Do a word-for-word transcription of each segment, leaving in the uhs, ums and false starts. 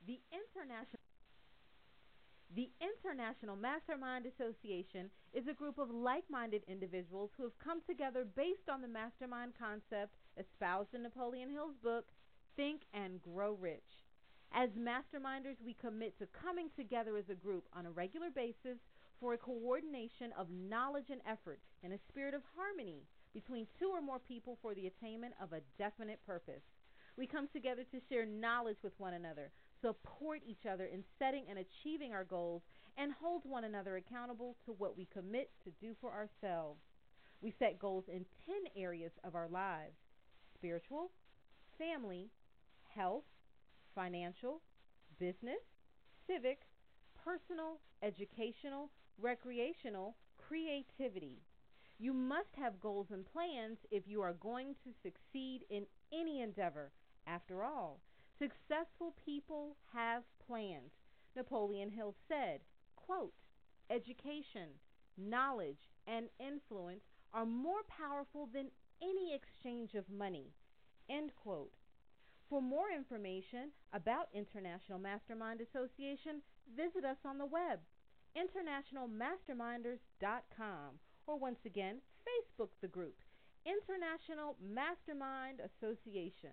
The International The International Mastermind Association is a group of like-minded individuals who have come together based on the mastermind concept espoused in Napoleon Hill's book, Think and Grow Rich. As masterminders, we commit to coming together as a group on a regular basis for a coordination of knowledge and effort in a spirit of harmony between two or more people for the attainment of a definite purpose. We come together to share knowledge with one another, support each other in setting and achieving our goals, and hold one another accountable to what we commit to do for ourselves. We set goals in ten areas of our lives: spiritual, family, health, financial, business, civic, personal, educational, recreational, creativity. You must have goals and plans if you are going to succeed in any endeavor. After all, successful people have plans. Napoleon Hill said, quote, education, knowledge, and influence are more powerful than any exchange of money, end quote. For more information about International Mastermind Association, visit us on the web, international masterminders dot com, or once again, Facebook the group, International Mastermind Association.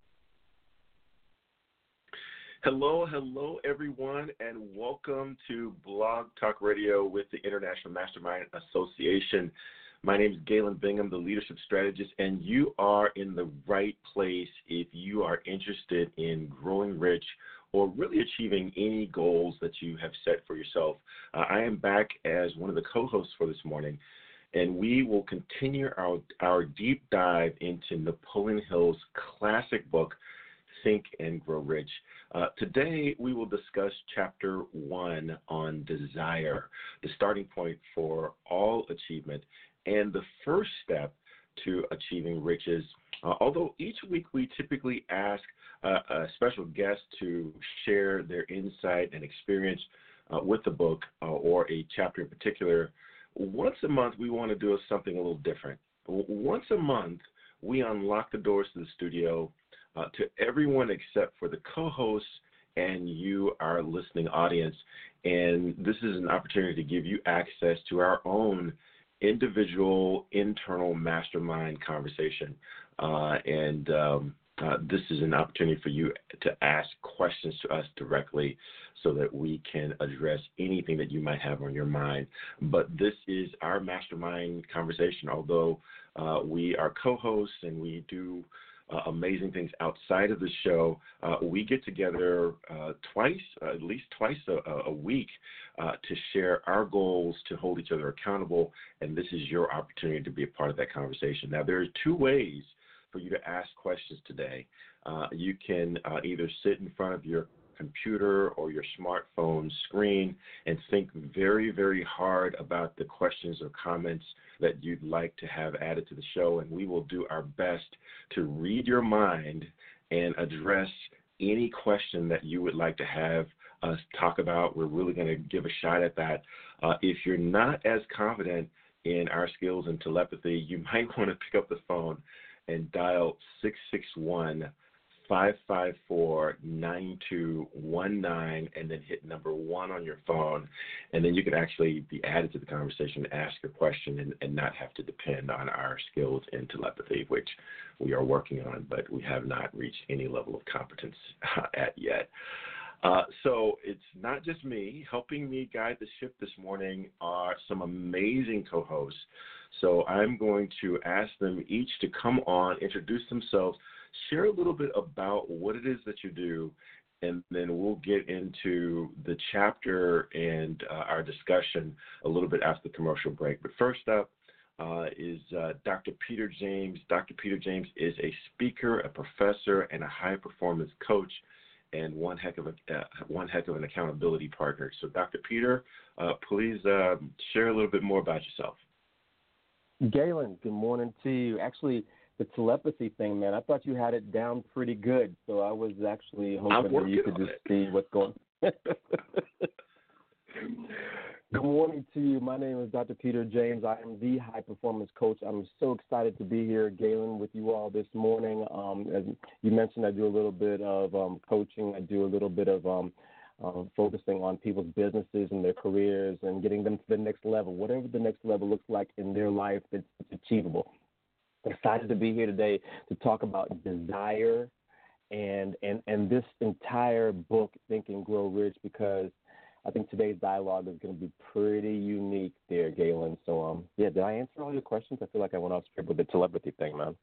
Hello, hello, everyone, and welcome to Blog Talk Radio with the International Mastermind Association. My name is Galen Bingham, the leadership strategist, and you are in the right place if you are interested in growing rich or really achieving any goals that you have set for yourself. Uh, I am back as one of the co-hosts for this morning, and we will continue our, our deep dive into Napoleon Hill's classic book, Think and Grow Rich. Uh, today, we will discuss chapter one on desire, the starting point for all achievement, and the first step to achieving riches. Uh, although each week we typically ask uh, a special guest to share their insight and experience uh, with the book uh, or a chapter in particular, once a month we want to do something a little different. Once a month, we unlock the doors to the studio Uh, to everyone except for the co-hosts and you, our listening audience. And this is an opportunity to give you access to our own individual internal mastermind conversation. Uh, and um, uh, this is an opportunity for you to ask questions to us directly so that we can address anything that you might have on your mind. But this is our mastermind conversation. Although uh, we are co-hosts and we do Uh, amazing things outside of the show, uh, we get together uh, twice, uh, at least twice a, a week uh, to share our goals, to hold each other accountable, and this is your opportunity to be a part of that conversation. Now, there are two ways for you to ask questions today. Uh, you can uh, either sit in front of your computer or your smartphone screen and think very, very hard about the questions or comments that you'd like to have added to the show, and we will do our best to read your mind and address any question that you would like to have us talk about. We're really going to give a shot at that. Uh, if you're not as confident in our skills in telepathy, you might want to pick up the phone and dial six six one, five five four, nine two one nine and then hit number one on your phone, and then you can actually be added to the conversation, ask a question, and, and not have to depend on our skills in telepathy, which we are working on, but we have not reached any level of competence at yet. Uh, so it's not just me. Helping me guide the ship this morning are some amazing co-hosts. So I'm going to ask them each to come on, introduce themselves, share a little bit about what it is that you do, and then we'll get into the chapter and uh, our discussion a little bit after the commercial break. But first up uh, is uh, Doctor Peter James. Doctor Peter James is a speaker, a professor, and a high-performance coach, and one heck of a uh, one heck of an accountability partner. So, Doctor Peter, uh, please uh, share a little bit more about yourself. Galen, good morning to you. Actually, the telepathy thing, man, I thought you had it down pretty good. So I was actually hoping that you could just it. see what's going on. Good morning to you. My name is Doctor Peter James. I am the high performance coach. I'm so excited to be here, Galen, with you all this morning. Um, as you mentioned, I do a little bit of um, coaching. I do a little bit of um, um, focusing on people's businesses and their careers and getting them to the next level, whatever the next level looks like in their life that's achievable. I'm excited to be here today to talk about desire and and and this entire book, Think and Grow Rich, because I think today's dialogue is going to be pretty unique there, Galen. So, um, yeah, did I answer all your questions? I feel like I went off script with the telepathy thing, man.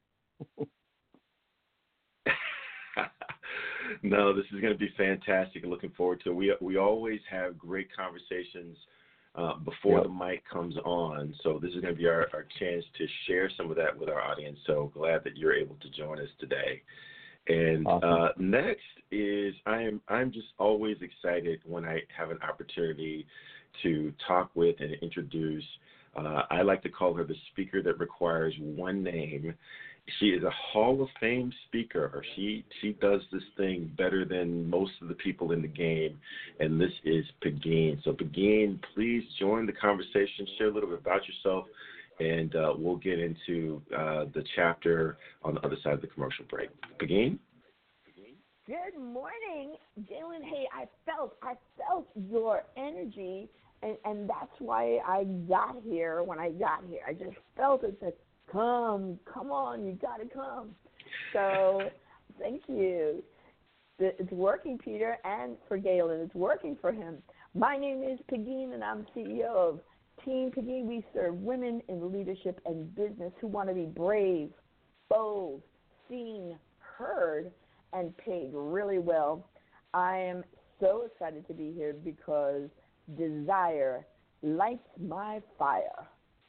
No, this is going to be fantastic. Looking forward to it. We, we always have great conversations uh, before yep. the mic comes on. So this is going to be our, our chance to share some of that with our audience. So glad that you're able to join us today. And awesome. uh, next is I am I'm just always excited when I have an opportunity to talk with and introduce. Uh, I like to call her the speaker that requires one name. She is a Hall of Fame speaker. She she does this thing better than most of the people in the game, and this is Pegeen. So Pegeen, please join the conversation. Share a little bit about yourself. And uh, we'll get into uh, the chapter on the other side of the commercial break. Pegeen? Good morning, Galen. Hey, I felt I felt your energy, and, and that's why I got here when I got here. I just felt it said, come, come on, you got to come. So thank you. It's working, Peter, and for Galen. It's working for him. My name is Pegeen, and I'm C E O of Team Pegeen. We serve women in leadership and business who want to be brave, bold, seen, heard, and paid really well. I am so excited to be here because desire lights my fire.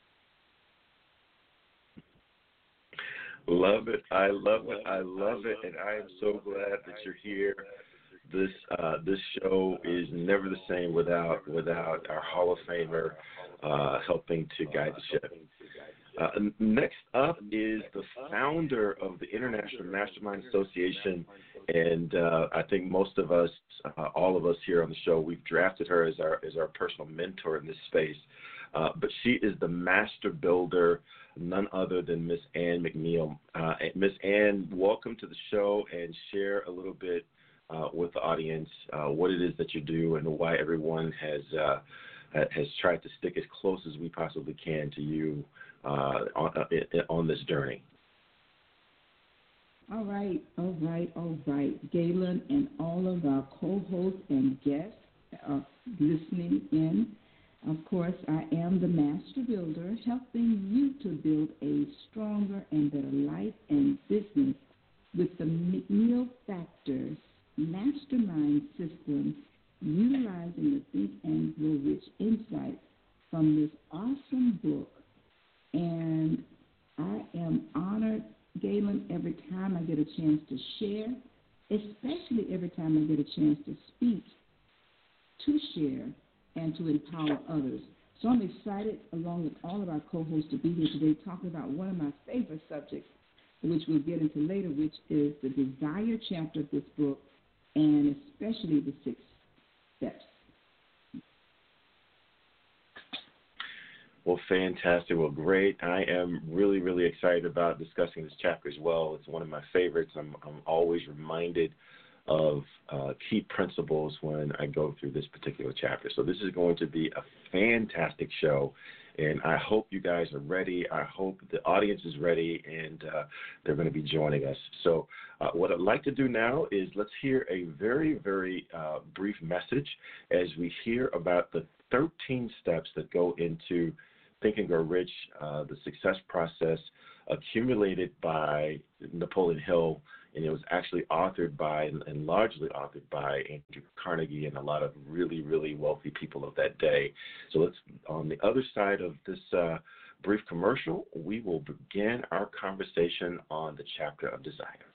Love it. I love it. I love it. And I am so glad that you're here. This uh, this show is never the same without without our Hall of Famer uh, helping to guide the ship. Uh, next up is the founder of the International Mastermind Association, and uh, I think most of us, uh, all of us here on the show, we've drafted her as our as our personal mentor in this space. Uh, but she is the master builder, none other than Miss Ann McNeil. Uh, Miss Ann, welcome to the show, and share a little bit Uh, with the audience, uh, what it is that you do and why everyone has uh, has tried to stick as close as we possibly can to you uh, on, uh, on this journey. All right, all right, all right. Galen and all of our co-hosts and guests are listening in. Of course, I am the Master Builder, helping you to build a stronger and better life and business with the McNeil Factors Mastermind system, utilizing the Think and Grow Rich insight from this awesome book. And I am honored, Galen, every time I get a chance to share, especially every time I get a chance to speak, to share, and to empower others. So I'm excited, along with all of our co-hosts, to be here today talking about one of my favorite subjects, which we'll get into later, which is the desire chapter of this book, and especially the six steps. Well, fantastic. Well, great. I am really, really excited about discussing this chapter as well. It's one of my favorites. I'm, I'm always reminded of uh, key principles when I go through this particular chapter. So this is going to be a fantastic show, and I hope you guys are ready. I hope the audience is ready, and uh, they're going to be joining us. So uh, what I'd like to do now is let's hear a very, very uh, brief message as we hear about the thirteen steps that go into Think and Grow Rich, uh, the success process accumulated by Napoleon Hill, and it was actually authored by and largely authored by Andrew Carnegie and a lot of really, really wealthy people of that day. So let's, on the other side of this uh, brief commercial, we will begin our conversation on the chapter of desire.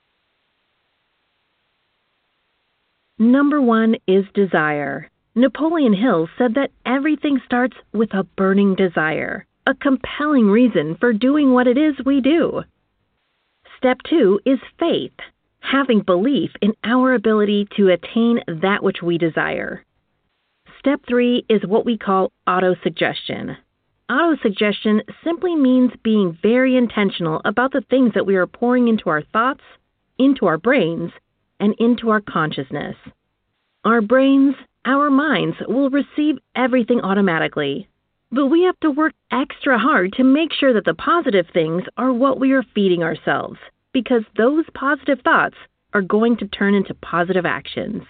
Number one is desire. Napoleon Hill said that everything starts with a burning desire, a compelling reason for doing what it is we do. Step two is faith, having belief in our ability to attain that which we desire. Step three is what we call autosuggestion. Autosuggestion simply means being very intentional about the things that we are pouring into our thoughts, into our brains, and into our consciousness. Our brains, our minds will receive everything automatically, but we have to work extra hard to make sure that the positive things are what we are feeding ourselves, because those positive thoughts are going to turn into positive actions.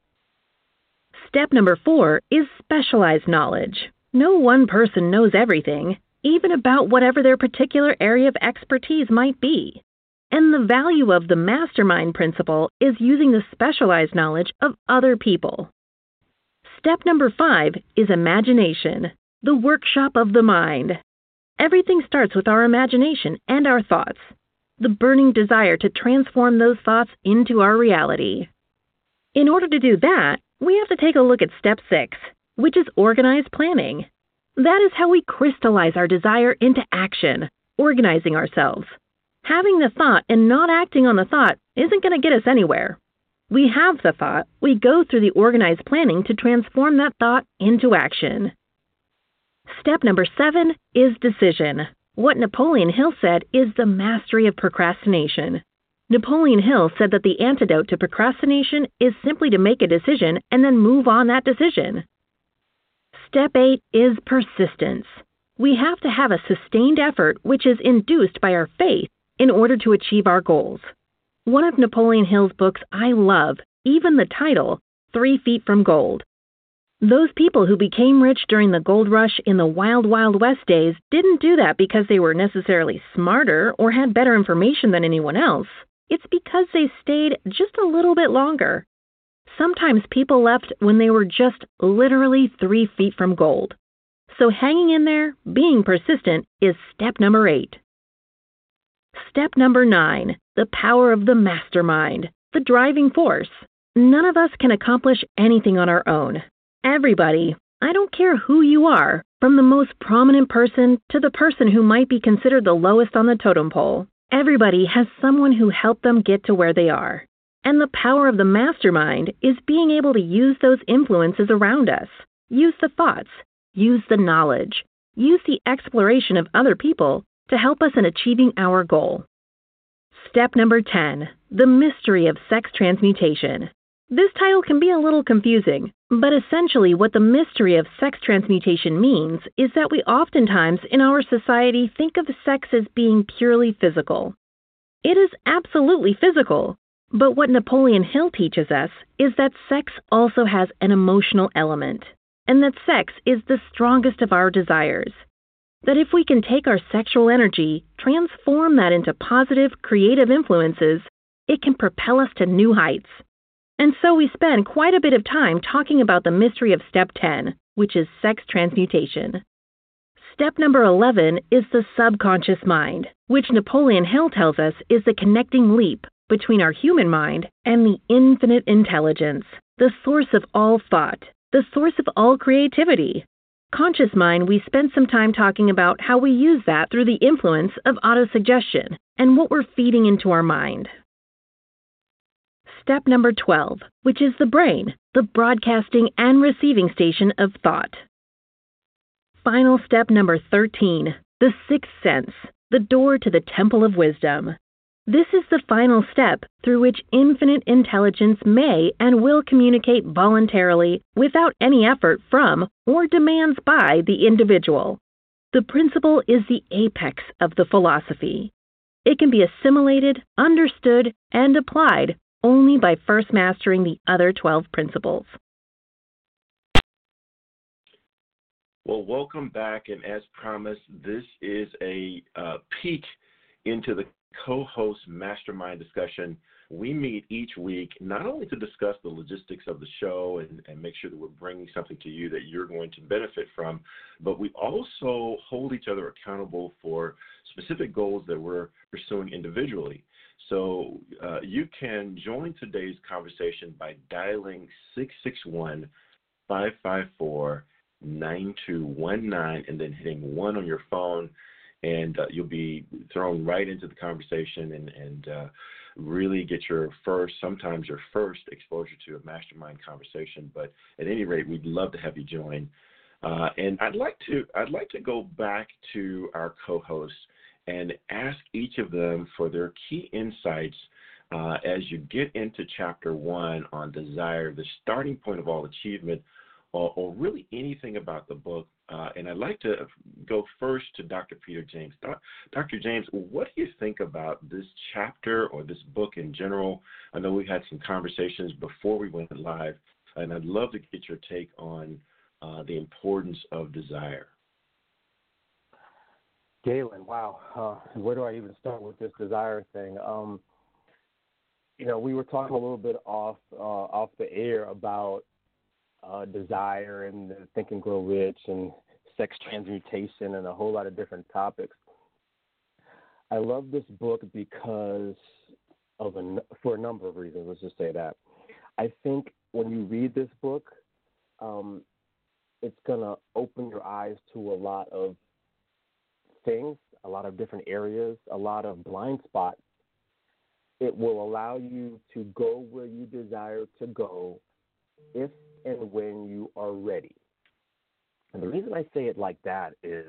Step number four is specialized knowledge. No one person knows everything, even about whatever their particular area of expertise might be. And the value of the mastermind principle is using the specialized knowledge of other people. Step number five is imagination, the workshop of the mind. Everything starts with our imagination and our thoughts, the burning desire to transform those thoughts into our reality. In order to do that, we have to take a look at step six, which is organized planning. That is how we crystallize our desire into action, organizing ourselves. Having the thought and not acting on the thought isn't going to get us anywhere. We have the thought, we go through the organized planning to transform that thought into action. Step number seven is decision. What Napoleon Hill said is the mastery of procrastination. Napoleon Hill said that the antidote to procrastination is simply to make a decision and then move on that decision. Step eight is persistence. We have to have a sustained effort which is induced by our faith in order to achieve our goals. One of Napoleon Hill's books I love, even the title, Three Feet from Gold. Those people who became rich during the gold rush in the wild, wild west days didn't do that because they were necessarily smarter or had better information than anyone else. It's because they stayed just a little bit longer. Sometimes people left when they were just literally three feet from gold. So hanging in there, being persistent, is step number eight. Step number nine, the power of the mastermind, the driving force. None of us can accomplish anything on our own. Everybody, I don't care who you are, from the most prominent person to the person who might be considered the lowest on the totem pole, everybody has someone who helped them get to where they are. And the power of the mastermind is being able to use those influences around us, use the thoughts, use the knowledge, use the exploration of other people to help us in achieving our goal. Step number ten, the mystery of sex transmutation. This title can be a little confusing, but essentially what the mystery of sex transmutation means is that we oftentimes in our society think of sex as being purely physical. It is absolutely physical, but what Napoleon Hill teaches us is that sex also has an emotional element, and that sex is the strongest of our desires. That if we can take our sexual energy, transform that into positive, creative influences, it can propel us to new heights. And so we spend quite a bit of time talking about the mystery of Step ten, which is sex transmutation. Step number eleven is the subconscious mind, which Napoleon Hill tells us is the connecting leap between our human mind and the infinite intelligence, the source of all thought, the source of all creativity. Conscious mind, we spent some time talking about how we use that through the influence of autosuggestion and what we're feeding into our mind. Step number twelve, which is the brain, the broadcasting and receiving station of thought. Final step number thirteen, the sixth sense, the door to the temple of wisdom. This is the final step through which infinite intelligence may and will communicate voluntarily without any effort from or demands by the individual. The principle is the apex of the philosophy. It can be assimilated, understood, and applied only by first mastering the other twelve principles. Well, welcome back, and as promised, this is a uh, peek into the co-host mastermind discussion. We meet each week not only to discuss the logistics of the show and, and make sure that we're bringing something to you that you're going to benefit from, but we also hold each other accountable for specific goals that we're pursuing individually. So uh, you can join today's conversation by dialing six six one, five five four, nine two one nine and then hitting one on your phone, and uh, you'll be thrown right into the conversation, and, and uh, really get your first, sometimes your first exposure to a mastermind conversation. But at any rate, we'd love to have you join. Uh, and I'd like to I'd like to go back to our co-hosts and ask each of them for their key insights uh, as you get into chapter one on desire, the starting point of all achievement, or, or really anything about the book. Uh, and I'd like to go first to Doctor Peter James. Doctor James, what do you think about this chapter or this book in general? I know we had some conversations before we went live, and I'd love to get your take on uh, the importance of desire. Galen, wow. Uh, where do I even start with this desire thing? Um, you know, we were talking a little bit off uh, off the air about uh, desire and Think and Grow Rich and sex transmutation and a whole lot of different topics. I love this book because of a, for a number of reasons. Let's just say that. I think when you read this book, um, it's gonna open your eyes to a lot of things, a lot of different areas, a lot of blind spots. It will allow you to go where you desire to go if and when you are ready. And the reason I say it like that is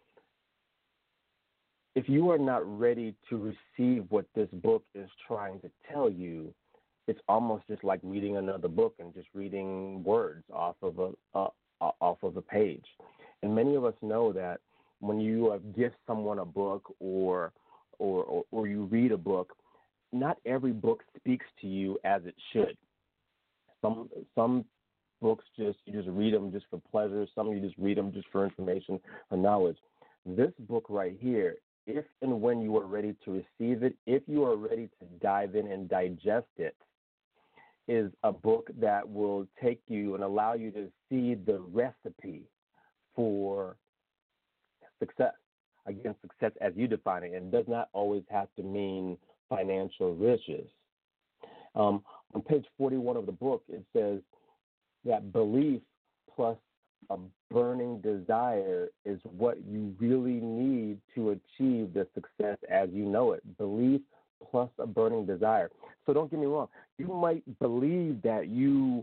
if you are not ready to receive what this book is trying to tell you, it's almost just like reading another book and just reading words off of a uh, off of a page. And many of us know that when you uh, give someone a book or, or or or you read a book, not every book speaks to you as it should. Some some books just you just read them just for pleasure. Some you just read them just for information or knowledge. This book right here, if and when you are ready to receive it, if you are ready to dive in and digest it, is a book that will take you and allow you to see the recipe for success. Again, success as you define it, and does not always have to mean financial riches. Um, on page forty-one of the book, it says that belief plus a burning desire is what you really need to achieve the success as you know it. Belief plus a burning desire. So don't get me wrong. You might believe that you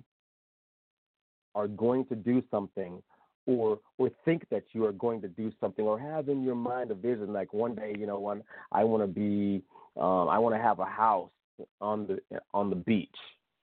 are going to do something or or think that you are going to do something or have in your mind a vision like one day, you know, when I want to be, um, I want to have a house on the on the beach.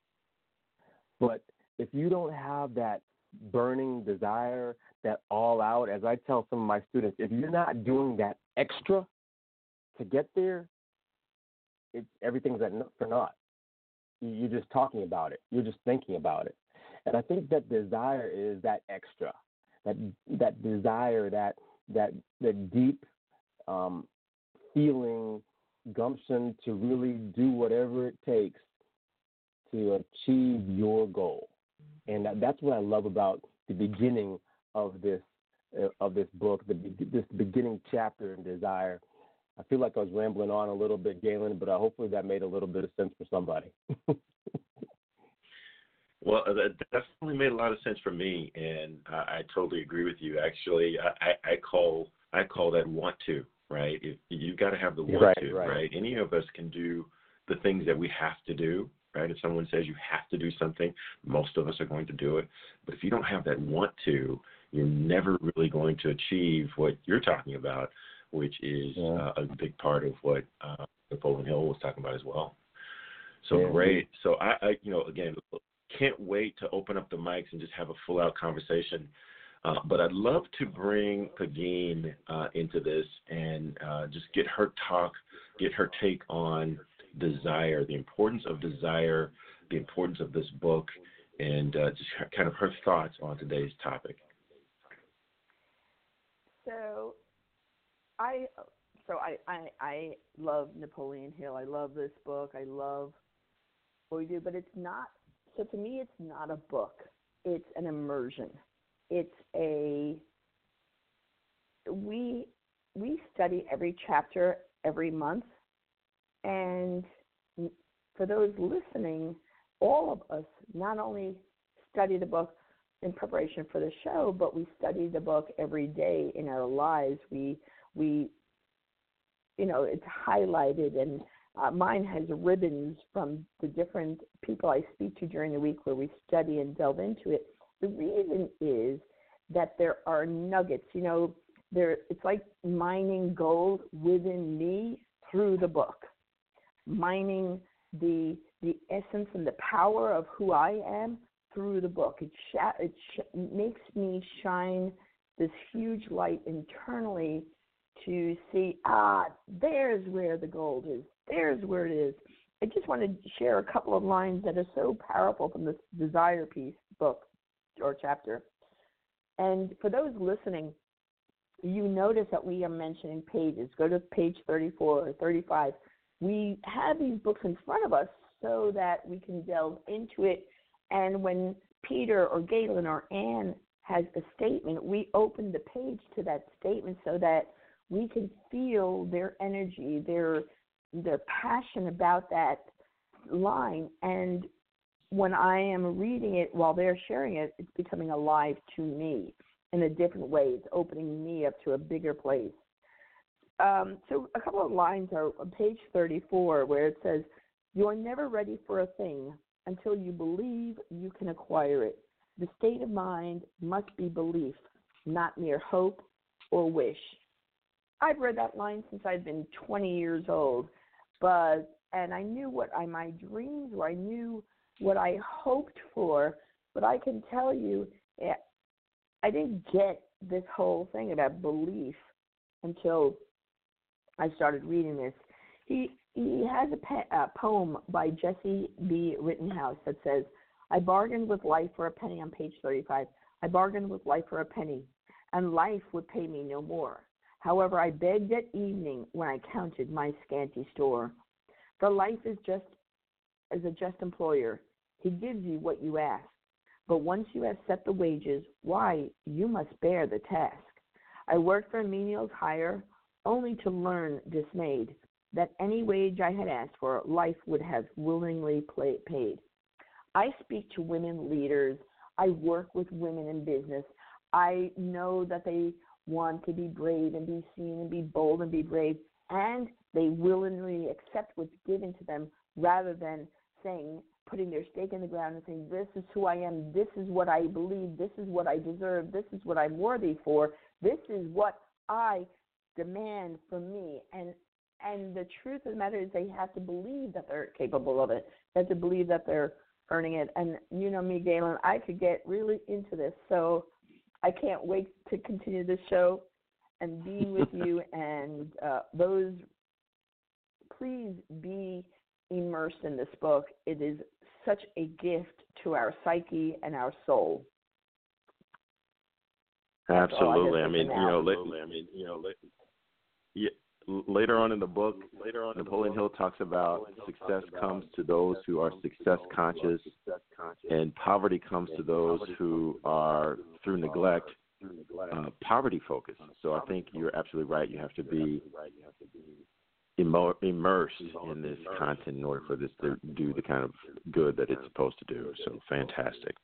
But if you don't have that burning desire, that all out, as I tell some of my students, if you're not doing that extra to get there, it's everything's for naught. You're just talking about it. You're just thinking about it. And I think that desire is that extra, that that desire, that that that deep um, feeling, gumption to really do whatever it takes to achieve your goal. And that's what I love about the beginning of this uh, of this book, the, this beginning chapter in desire. I feel like I was rambling on a little bit, Galen, but uh, hopefully that made a little bit of sense for somebody. Well, that definitely made a lot of sense for me, and I, I totally agree with you. Actually, I, I call I call that want to, right? If you got to have the want right, to, right. right? Any of us can do the things that we have to do, right? If someone says you have to do something, most of us are going to do it. But if you don't have that want to, you're never really going to achieve what you're talking about, which is yeah. uh, a big part of what uh, Napoleon Hill was talking about as well. So yeah. great. So I, I, you know, again, can't wait to open up the mics and just have a full-out conversation. Uh, but I'd love to bring Pegeen uh, into this and uh, just get her talk, get her take on desire, the importance of desire, the importance of this book, and uh, just kind of her thoughts on today's topic. So I so I, I, I love Napoleon Hill. I love this book. I love what we do, but it's not, so to me it's not a book. It's an immersion. It's a, we, we study every chapter every month, and for those listening, all of us not only study the book in preparation for the show, but we study the book every day in our lives. We, we, you know, it's highlighted and Uh, mine has ribbons from the different people I speak to during the week where we study and delve into it. The reason is that there are nuggets. You know, there it's like mining gold within me through the book, mining the the essence and the power of who I am through the book. It sh- it sh- makes me shine this huge light internally to see, ah, there's where the gold is. There's where it is. I just want to share a couple of lines that are so powerful from this Desire piece book or chapter. And for those listening, you notice that we are mentioning pages. Go to page thirty-four or thirty-five. We have these books in front of us so that we can delve into it. And when Peter or Galen or Ann has a statement, we open the page to that statement so that we can feel their energy, their their passion about that line. And when I am reading it while they're sharing it, it's becoming alive to me in a different way. It's opening me up to a bigger place. Um, so a couple of lines are on page thirty-four where it says, "You're never ready for a thing until you believe you can acquire it. The state of mind must be belief, not mere hope or wish." I've read that line since I've been twenty years old, but and I knew what I, my dreams were. I knew what I hoped for, but I can tell you, I didn't get this whole thing about belief until I started reading this. He he has a, pe- a poem by Jesse B. Rittenhouse that says, "I bargained with life for a penny," on page thirty-five. "I bargained with life for a penny, and life would pay me no more. However, I begged at evening when I counted my scanty store. For life is just as a just employer. He gives you what you ask. But once you have set the wages, why, you must bear the task. I worked for a menial's hire, only to learn dismayed that any wage I had asked for, life would have willingly play, paid." I speak to women leaders. I work with women in business. I know that they want to be brave and be seen and be bold and be brave, and they willingly accept what's given to them rather than saying, putting their stake in the ground and saying, this is who I am, this is what I believe, this is what I deserve, this is what I'm worthy for, this is what I demand from me. And and the truth of the matter is they have to believe that they're capable of it. They have to believe that they're earning it. And you know me, Galen, I could get really into this. So I can't wait to continue this show and be with you. And uh, those, please be immersed in this book. It is such a gift to our psyche and our soul. Absolutely. I, I mean, you know, la- I mean, you know, la- yeah, later on in the book, later on, Napoleon Hill talks about success comes to those who are success conscious, and poverty comes to those who are, through neglect, uh, poverty focused. So I think you're absolutely right. You have to be immersed in this content in order for this to do the kind of good that it's supposed to do. So fantastic.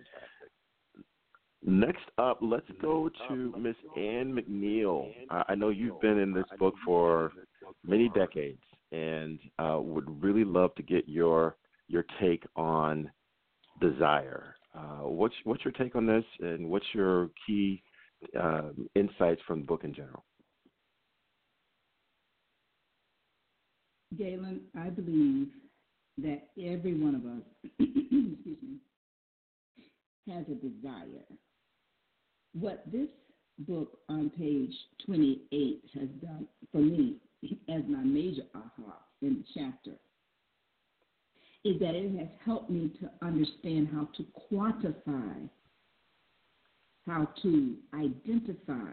Next up, let's go to Miss Ann McNeil. Uh, I know you've been in this book for many decades, and uh, would really love to get your your take on desire. Uh, what's what's your take on this, and what's your key uh, insights from the book in general? Galen, I believe that every one of us, excuse me, has a desire. What this book on page twenty-eight has done for me as my major aha in the chapter is that it has helped me to understand how to quantify, how to identify,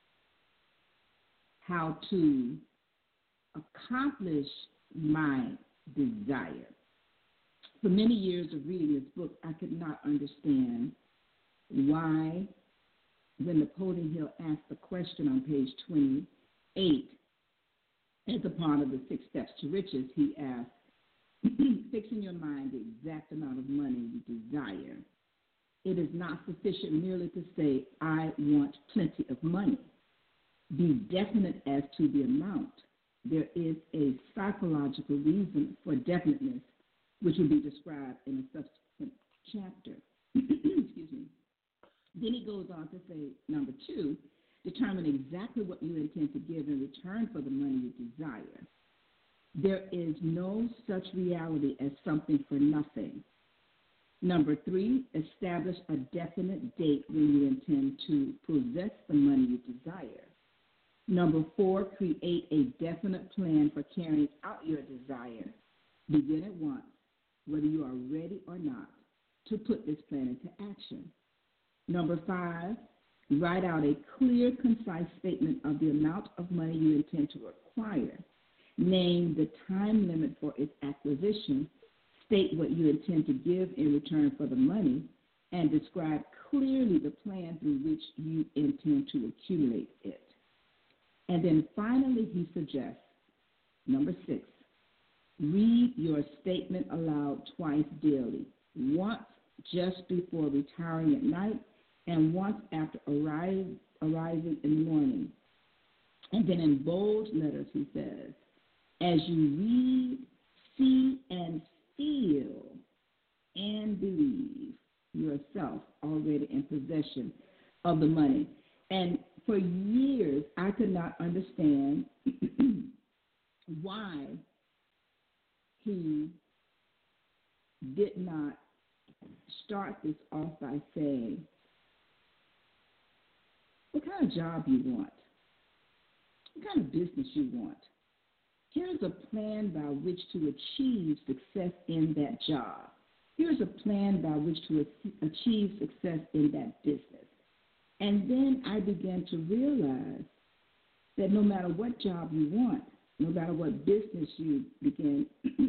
how to accomplish my desire. For many years of reading this book, I could not understand why, when Napoleon Hill asked the question on page twenty-eight, as a part of the six steps to riches, he asked, fix in your mind the exact amount of money you desire. It is not sufficient merely to say, I want plenty of money. Be definite as to the amount. there is a psychological reason for definiteness, which will be described in a subsequent chapter. Excuse me. Then he goes on to say, number two, determine exactly what you intend to give in return for the money you desire. There is no such reality as something for nothing. Number three, establish a definite date when you intend to possess the money you desire. Number four, create a definite plan for carrying out your desire. Begin at once, whether you are ready or not, to put this plan into action. Number five, write out a clear, concise statement of the amount of money you intend to acquire. Name the time limit for its acquisition, state what you intend to give in return for the money, and describe clearly the plan through which you intend to accumulate it. And then finally, he suggests, number six, read your statement aloud twice daily, once just before retiring at night and once after arrive, arriving in the morning. And then in bold letters, he says, as you read, see, and feel and believe yourself already in possession of the money. And for years, I could not understand why he did not start this off by saying, what kind of job you want? What kind of business you want? Here's a plan by which to achieve success in that job. Here's a plan by which to achieve success in that business. And then I began to realize that no matter what job you want, no matter what business you begin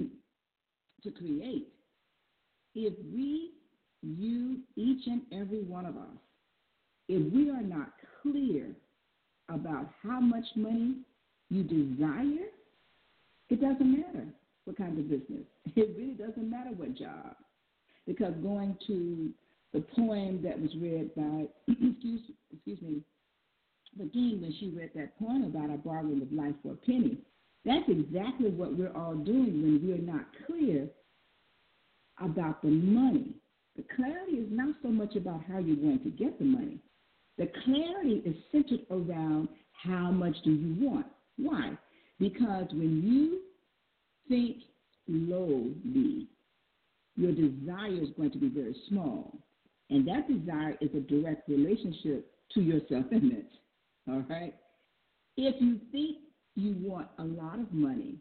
to create, if we, you, each and every one of us, if we are not clear about how much money you desire, it doesn't matter what kind of business. It really doesn't matter what job. Because going to the poem that was read by, excuse, excuse me, the king when she read that poem about a bargain of life for a penny, that's exactly what we're all doing when we're not clear about the money. The clarity is not so much about how you're going to get the money. The clarity is centered around how much do you want. Why? Because when you think lowly, your desire is going to be very small. And that desire is a direct relationship to your self-image. All right? If you think you want a lot of money,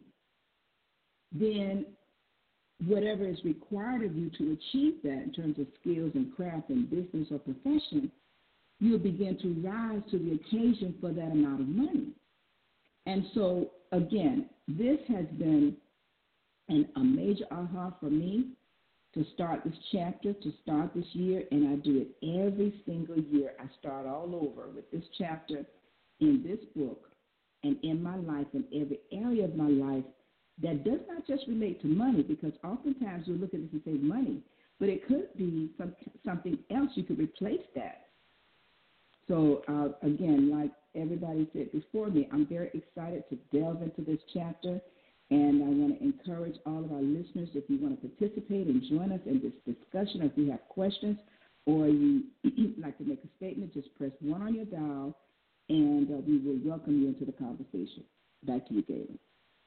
then whatever is required of you to achieve that in terms of skills and craft and business or profession, you'll begin to rise to the occasion for that amount of money. And so, again, this has been an, a major aha for me to start this chapter, to start this year, and I do it every single year. I start all over with this chapter in this book and in my life, in every area of my life that does not just relate to money, because oftentimes we look at this and say money, but it could be some, something else. You could replace that. So, uh, again, like everybody said before me, I'm very excited to delve into this chapter, and I want to encourage all of our listeners, if you want to participate and join us in this discussion, or if you have questions or you like to make a statement, just press one on your dial, and uh, we will welcome you into the conversation. Back to you, Galen.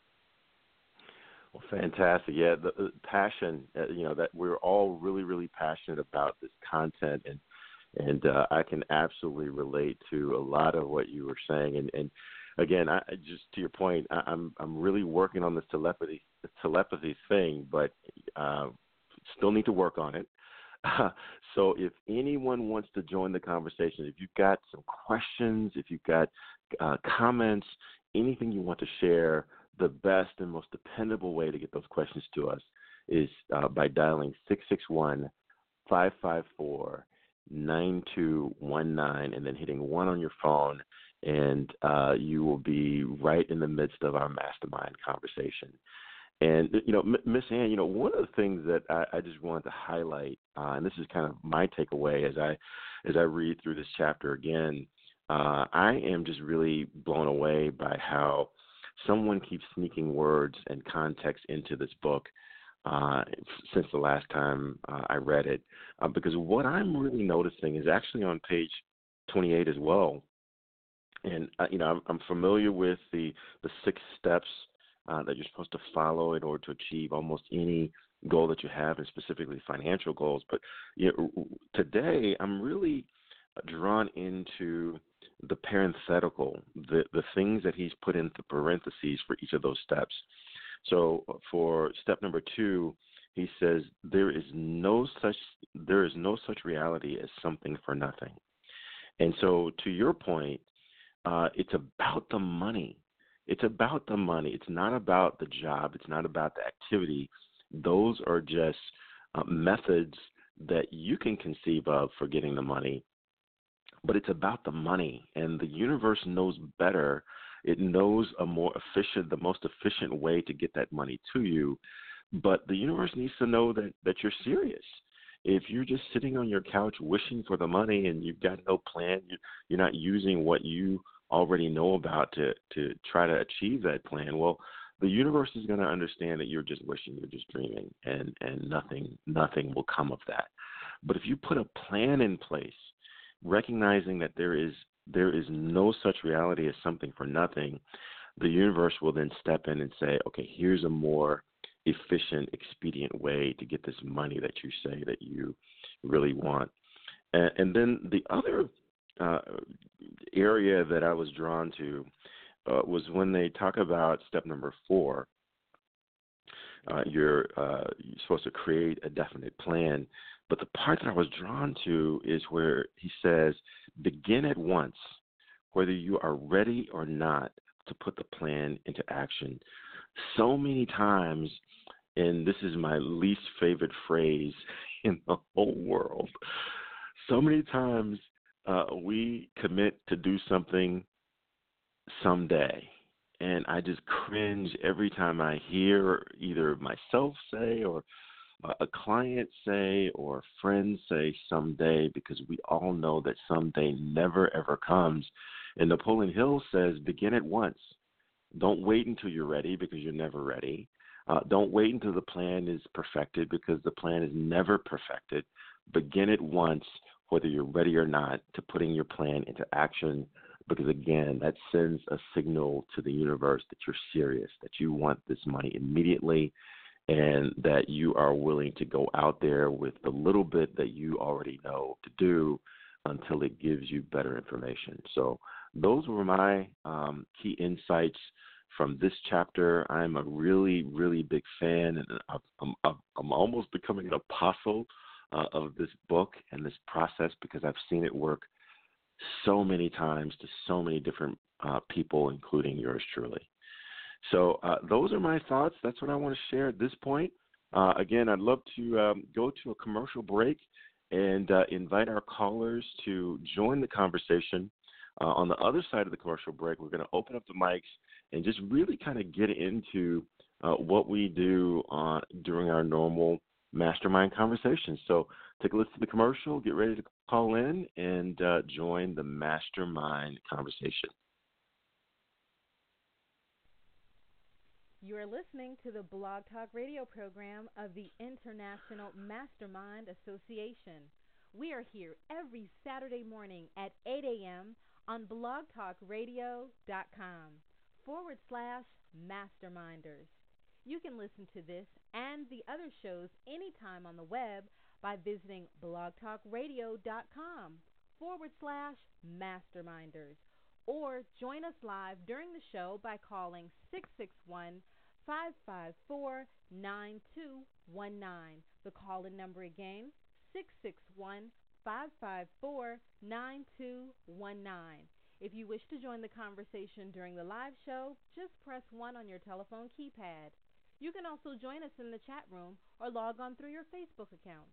Well, fantastic. Yeah, the, the passion, uh, you know, that we're all really, really passionate about this content, and And uh, I can absolutely relate to a lot of what you were saying. And, and again, I, just to your point, I, I'm I'm really working on this telepathy telepathy thing, but uh, still need to work on it. Uh, so if anyone wants to join the conversation, if you've got some questions, if you've got uh, comments, anything you want to share, the best and most dependable way to get those questions to us is uh, by dialing six six one, five five four, nine two one nine and then hitting one on your phone, and uh, you will be right in the midst of our mastermind conversation. And, you know, Miss Ann, you know, one of the things that I, I just wanted to highlight, uh, and this is kind of my takeaway as I as I read through this chapter again, uh, I am just really blown away by how someone keeps sneaking words and context into this book uh, since the last time uh, I read it, uh, because what I'm really noticing is actually on page twenty-eight as well. And, uh, you know, I'm, I'm familiar with the, the six steps uh, that you're supposed to follow in order to achieve almost any goal that you have, and specifically financial goals. But you know, today I'm really drawn into the parenthetical, the, the things that he's put into parentheses for each of those steps. So for step number two, he says there is no such there is no such reality as something for nothing. And so to your point, uh, it's about the money. It's about the money. It's not about the job. It's not about the activity. Those are just uh, methods that you can conceive of for getting the money. But it's about the money, and the universe knows better. It knows a more efficient, the most efficient way to get that money to you. But the universe needs to know that, that you're serious. If you're just sitting on your couch wishing for the money and you've got no plan, you, you're not using what you already know about to, to try to achieve that plan, well, the universe is going to understand that you're just wishing, you're just dreaming, and, and nothing nothing will come of that. But if you put a plan in place, recognizing that there is there is no such reality as something for nothing, the universe will then step in and say, okay, here's a more efficient, expedient way to get this money that you say that you really want. And, and then the other uh, area that I was drawn to uh, was when they talk about step number four. Uh, you're, uh, you're supposed to create a definite plan. But the part that I was drawn to is where he says, begin at once, whether you are ready or not to put the plan into action. So many times, and this is my least favorite phrase in the whole world, so many times uh, we commit to do something someday. And I just cringe every time I hear either myself say or a client say or friends say someday, because we all know that someday never, ever comes. And Napoleon Hill says, begin at once. Don't wait until you're ready, because you're never ready. Uh, don't wait until the plan is perfected, because the plan is never perfected. Begin at once, whether you're ready or not, to putting your plan into action, because, again, that sends a signal to the universe that you're serious, that you want this money immediately, and that you are willing to go out there with the little bit that you already know to do until it gives you better information. So those were my um, key insights from this chapter. I'm a really, really big fan, and I'm, I'm, I'm almost becoming an apostle uh, of this book and this process, because I've seen it work so many times to so many different uh, people, including yours truly. So uh, those are my thoughts. That's what I want to share at this point. Uh, again, I'd love to um, go to a commercial break and uh, invite our callers to join the conversation. Uh, on the other side of the commercial break, we're going to open up the mics and just really kind of get into uh, what we do uh, during our normal mastermind conversations. So take a listen to the commercial, get ready to call in, and uh, join the mastermind conversation. You are listening to the Blog Talk Radio program of the International Mastermind Association. We are here every Saturday morning at eight a.m. on blogtalkradio.com forward slash masterminders. You can listen to this and the other shows anytime on the web by visiting blogtalkradio.com forward slash masterminders. Or join us live during the show by calling six six one, five five four, nine two one nine. The call-in number again, six six one, five five four, nine two one nine. If you wish to join the conversation during the live show, just press one on your telephone keypad. You can also join us in the chat room or log on through your Facebook account.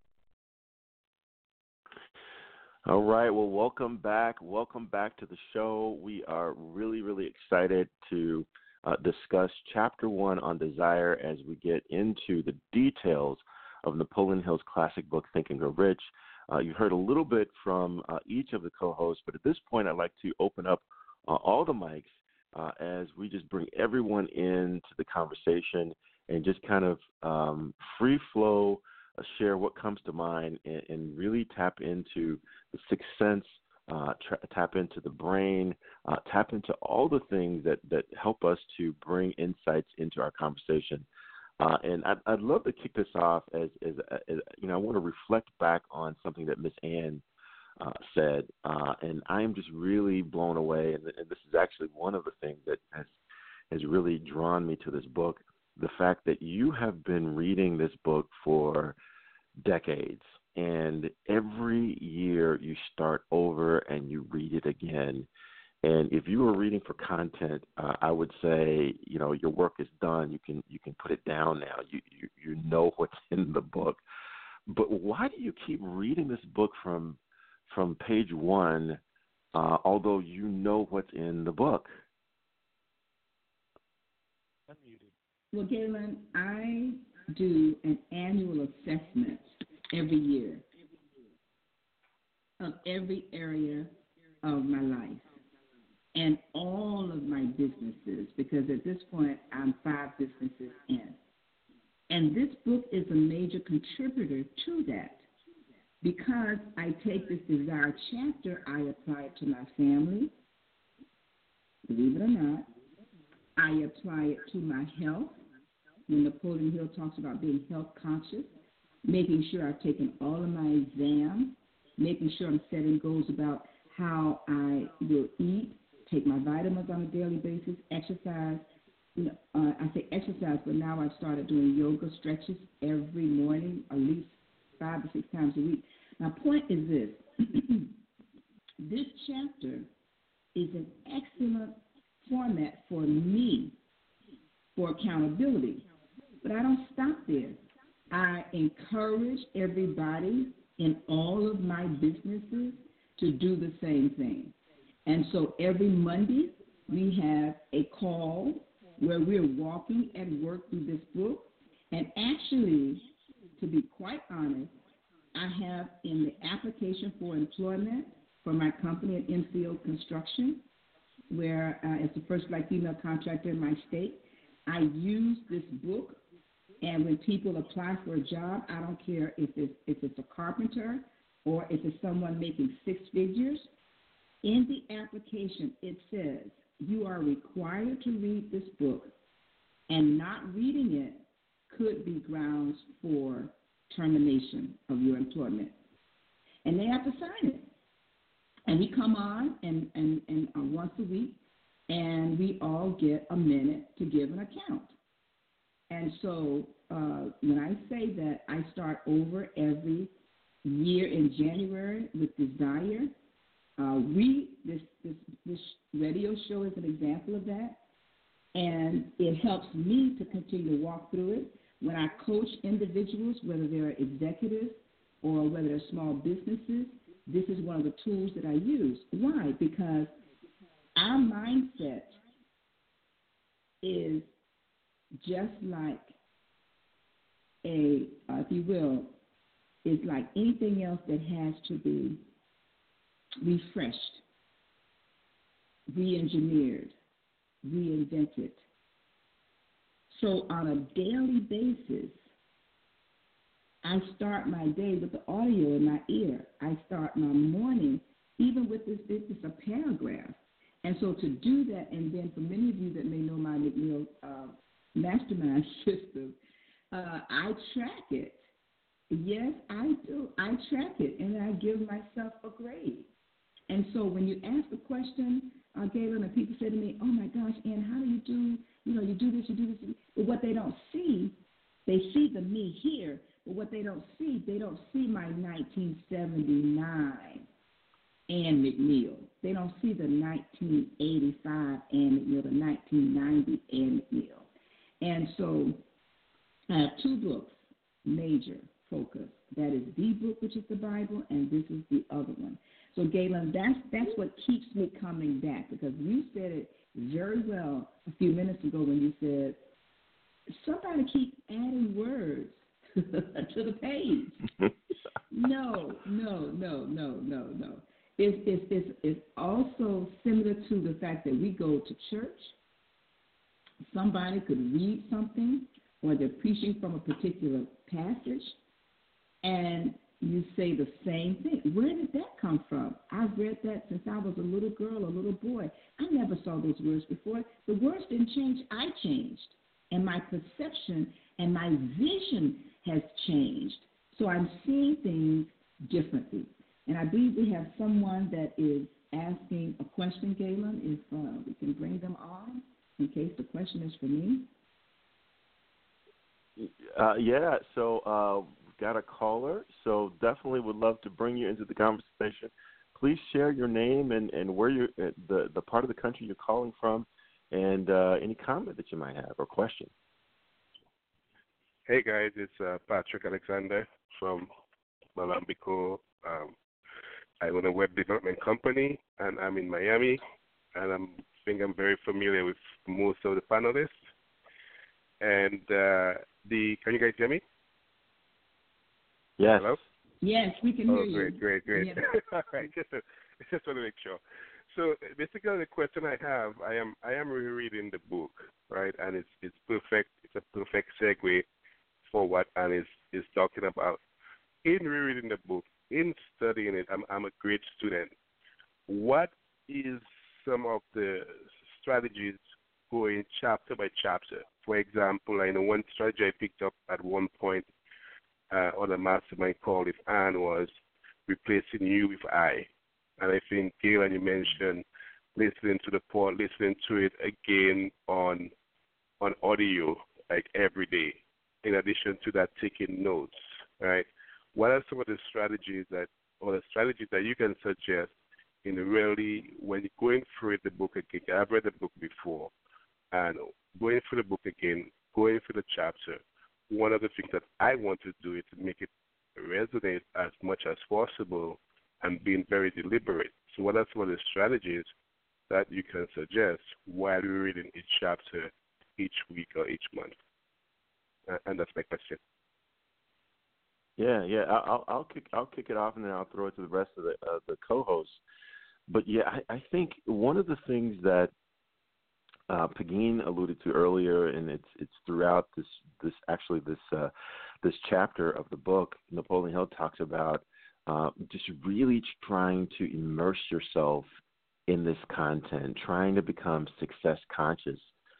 All right. Well, welcome back. Welcome back to the show. We are really, really excited to uh, discuss Chapter one on desire as we get into the details of Napoleon Hill's classic book, Think and Grow Rich. Uh, you heard a little bit from uh, each of the co-hosts, but at this point, I'd like to open up uh, all the mics uh, as we just bring everyone into the conversation and just kind of um, free flow, uh, share what comes to mind, and, and really tap into the sixth sense, uh, tra- tap into the brain, uh, tap into all the things that, that help us to bring insights into our conversation. Uh, and I'd, I'd love to kick this off as, as, as, you know, I want to reflect back on something that Miss Ann uh, said, uh, and I am just really blown away. And, and this is actually one of the things that has has really drawn me to this book, the fact that you have been reading this book for decades, and every year you start over and you read it again. And if you were reading for content, uh, I would say, you know, your work is done. You can you can put it down now. You, you you know what's in the book. But why do you keep reading this book from from page one, uh, although you know what's in the book? Well, Galen, I do an annual assessment every year of every area of my life and all of my businesses, because at this point I'm five businesses in. And this book is a major contributor to that, because I take this desired chapter, I apply it to my family, believe it or not. I apply it to my health. When Napoleon Hill talks about being health conscious, making sure I've taken all of my exams, making sure I'm setting goals about how I will eat, take my vitamins on a daily basis, exercise. You know, uh, I say exercise, but now I've started doing yoga stretches every morning, at least five to six times a week. My point is this. This chapter is an excellent format for me for accountability. But I don't stop there. I encourage everybody in all of my businesses to do the same thing. And so every Monday we have a call where we're walking and work through this book. And actually, to be quite honest, I have in the application for employment for my company at M C O Construction, where uh, it's the first black female contractor in my state, I use this book. And when people apply for a job, I don't care if it's, if it's a carpenter or if it's someone making six figures, in the application it says you are required to read this book, and not reading it could be grounds for termination of your employment. And they have to sign it. And we come on and, and, and uh, once a week, and we all get a minute to give an account. And so uh, when I say that I start over every year in January with Desire, uh, we this, this this radio show is an example of that, and it helps me to continue to walk through it. When I coach individuals, whether they're executives or whether they're small businesses, this is one of the tools that I use. Why? Because our mindset is just like a, uh, if you will, is like anything else that has to be refreshed, re-engineered, reinvented. So on a daily basis, I start my day with the audio in my ear. I start my morning even with this, this is a paragraph. And so to do that, and then for many of you that may know my McNeil uh, Mastermind system, uh, I track it. Yes, I do. I track it, and I give myself a grade. And so when you ask the question, uh, Galen, and people say to me, oh, my gosh, Ann, how do you do, you know, you do this, you do this. But what they don't see, they see the me here, but what they don't see, they don't see my nineteen seventy-nine Ann McNeil. They don't see the nineteen eighty-five Ann McNeil, the nineteen ninety Ann McNeil. And so I have two books, major focus. That is the book, which is the Bible, and this is the other one. So, Galen, that's, that's what keeps me coming back, because you said it very well a few minutes ago when you said, somebody keep adding words to the page. no, no, no, no, no, no. It's, it's, it's, it's also similar to to the fact that we go to church. Somebody could read something, or they're preaching from a particular passage, and you say the same thing. Where did that come from? I've read that since I was a little girl, a little boy. I never saw those words before. The words didn't change. I changed, and my perception and my vision has changed. So I'm seeing things differently. And I believe we have someone that is asking a question, Galen, if uh, we can bring them on in case the question is for me. Uh, yeah, so uh, we've got a caller, so definitely would love to bring you into the conversation. Please share your name and, and where you're, uh, the, the part of the country you're calling from, and uh, any comment that you might have or question. Hey, guys, it's uh, Patrick Alexander from Malambico. Um, I own a web development company, and I'm in Miami, and I'm, I think I'm very familiar with most of the panelists. And uh, the can you guys hear me? Yes. Hello? Yes, we can oh, hear you. great, great, great. Yeah. All right, just, to, just want to make sure. So basically, the question I have, I am I am rereading the book, right? And it's it's perfect. It's a perfect segue for what Anne is, is talking about. In rereading the book, in studying it, I'm I'm a great student. What is some of the strategies going chapter by chapter? For example, I know one strategy I picked up at one point uh, on a mastermind call with Anne was replacing you with I. And I think, Gail, you mentioned listening to the pod, listening to it again on on audio, like every day, in addition to that, taking notes, right? What are some of the strategies that, or the strategies that you can suggest in really, when you're going through the book again? I've read the book before, and going through the book again, going through the chapter, one of the things that I want to do is to make it resonate as much as possible and being very deliberate. So what are some of the strategies that you can suggest while you're reading each chapter, each week or each month? Uh, and that's my question. Yeah, yeah. I'll I'll kick I'll kick it off, and then I'll throw it to the rest of the uh, the co-hosts. But yeah, I, I think one of the things that uh, Pegeen alluded to earlier, and it's it's throughout this this actually this uh, this chapter of the book, Napoleon Hill talks about uh, just really trying to immerse yourself in this content, trying to become success conscious.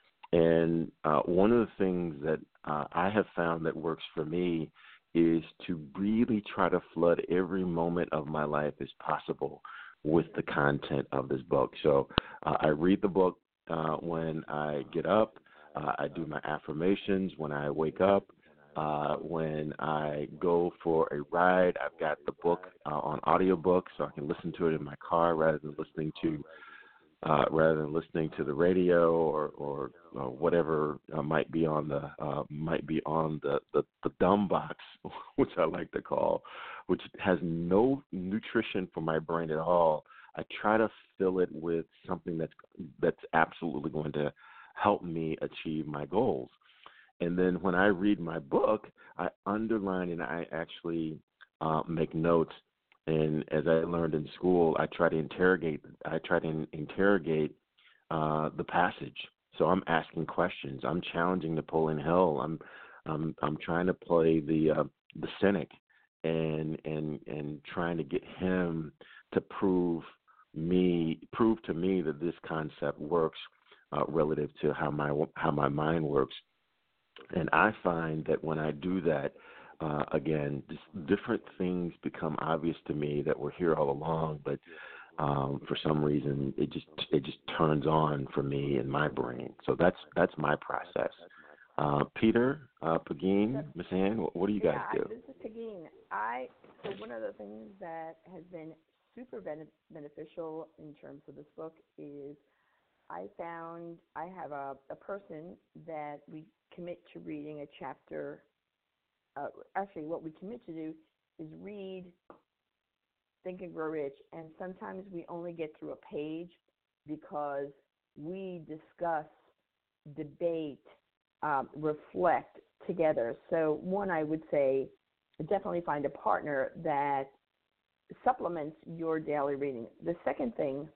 And uh, one of the things that uh, I have found that works for me is to really try to flood every moment of my life as possible with the content of this book. So uh, I read the book uh, when I get up. Uh, I do my affirmations when I wake up. Uh, when I go for a ride, I've got the book uh, on audiobook, so I can listen to it in my car rather than listening to uh, rather than listening to the radio or or uh, whatever uh, might be on the uh, might be on the, the, the dumb box, which I like to call, which has no nutrition for my brain at all. I try to fill it with something that's that's absolutely going to help me achieve my goals. And then when I read my book, I underline and I actually uh, make notes. And as I learned in school, I try to interrogate. I try to interrogate uh, the passage. So I'm asking questions. I'm challenging Napoleon Hill. I'm I'm I'm trying to play the uh, the cynic, and and and trying to get him to prove me prove to me that this concept works uh, relative to how my how my mind works. And I find that when I do that, uh, again, just different things become obvious to me that were here all along, but um, for some reason it just it just turns on for me in my brain. So that's that's my process. Uh, Peter, uh, Pegeen, Miz Ann, what, what do you guys yeah, do? This is Pegeen. I so one of the things that has been super bene- beneficial in terms of this book is I found I have a, a person that we commit to reading a chapter. Uh, actually, what we commit to do is read Think and Grow Rich, and sometimes we only get through a page because we discuss, debate, um, reflect together. So one, I would say, definitely find a partner that supplements your daily reading. The second thing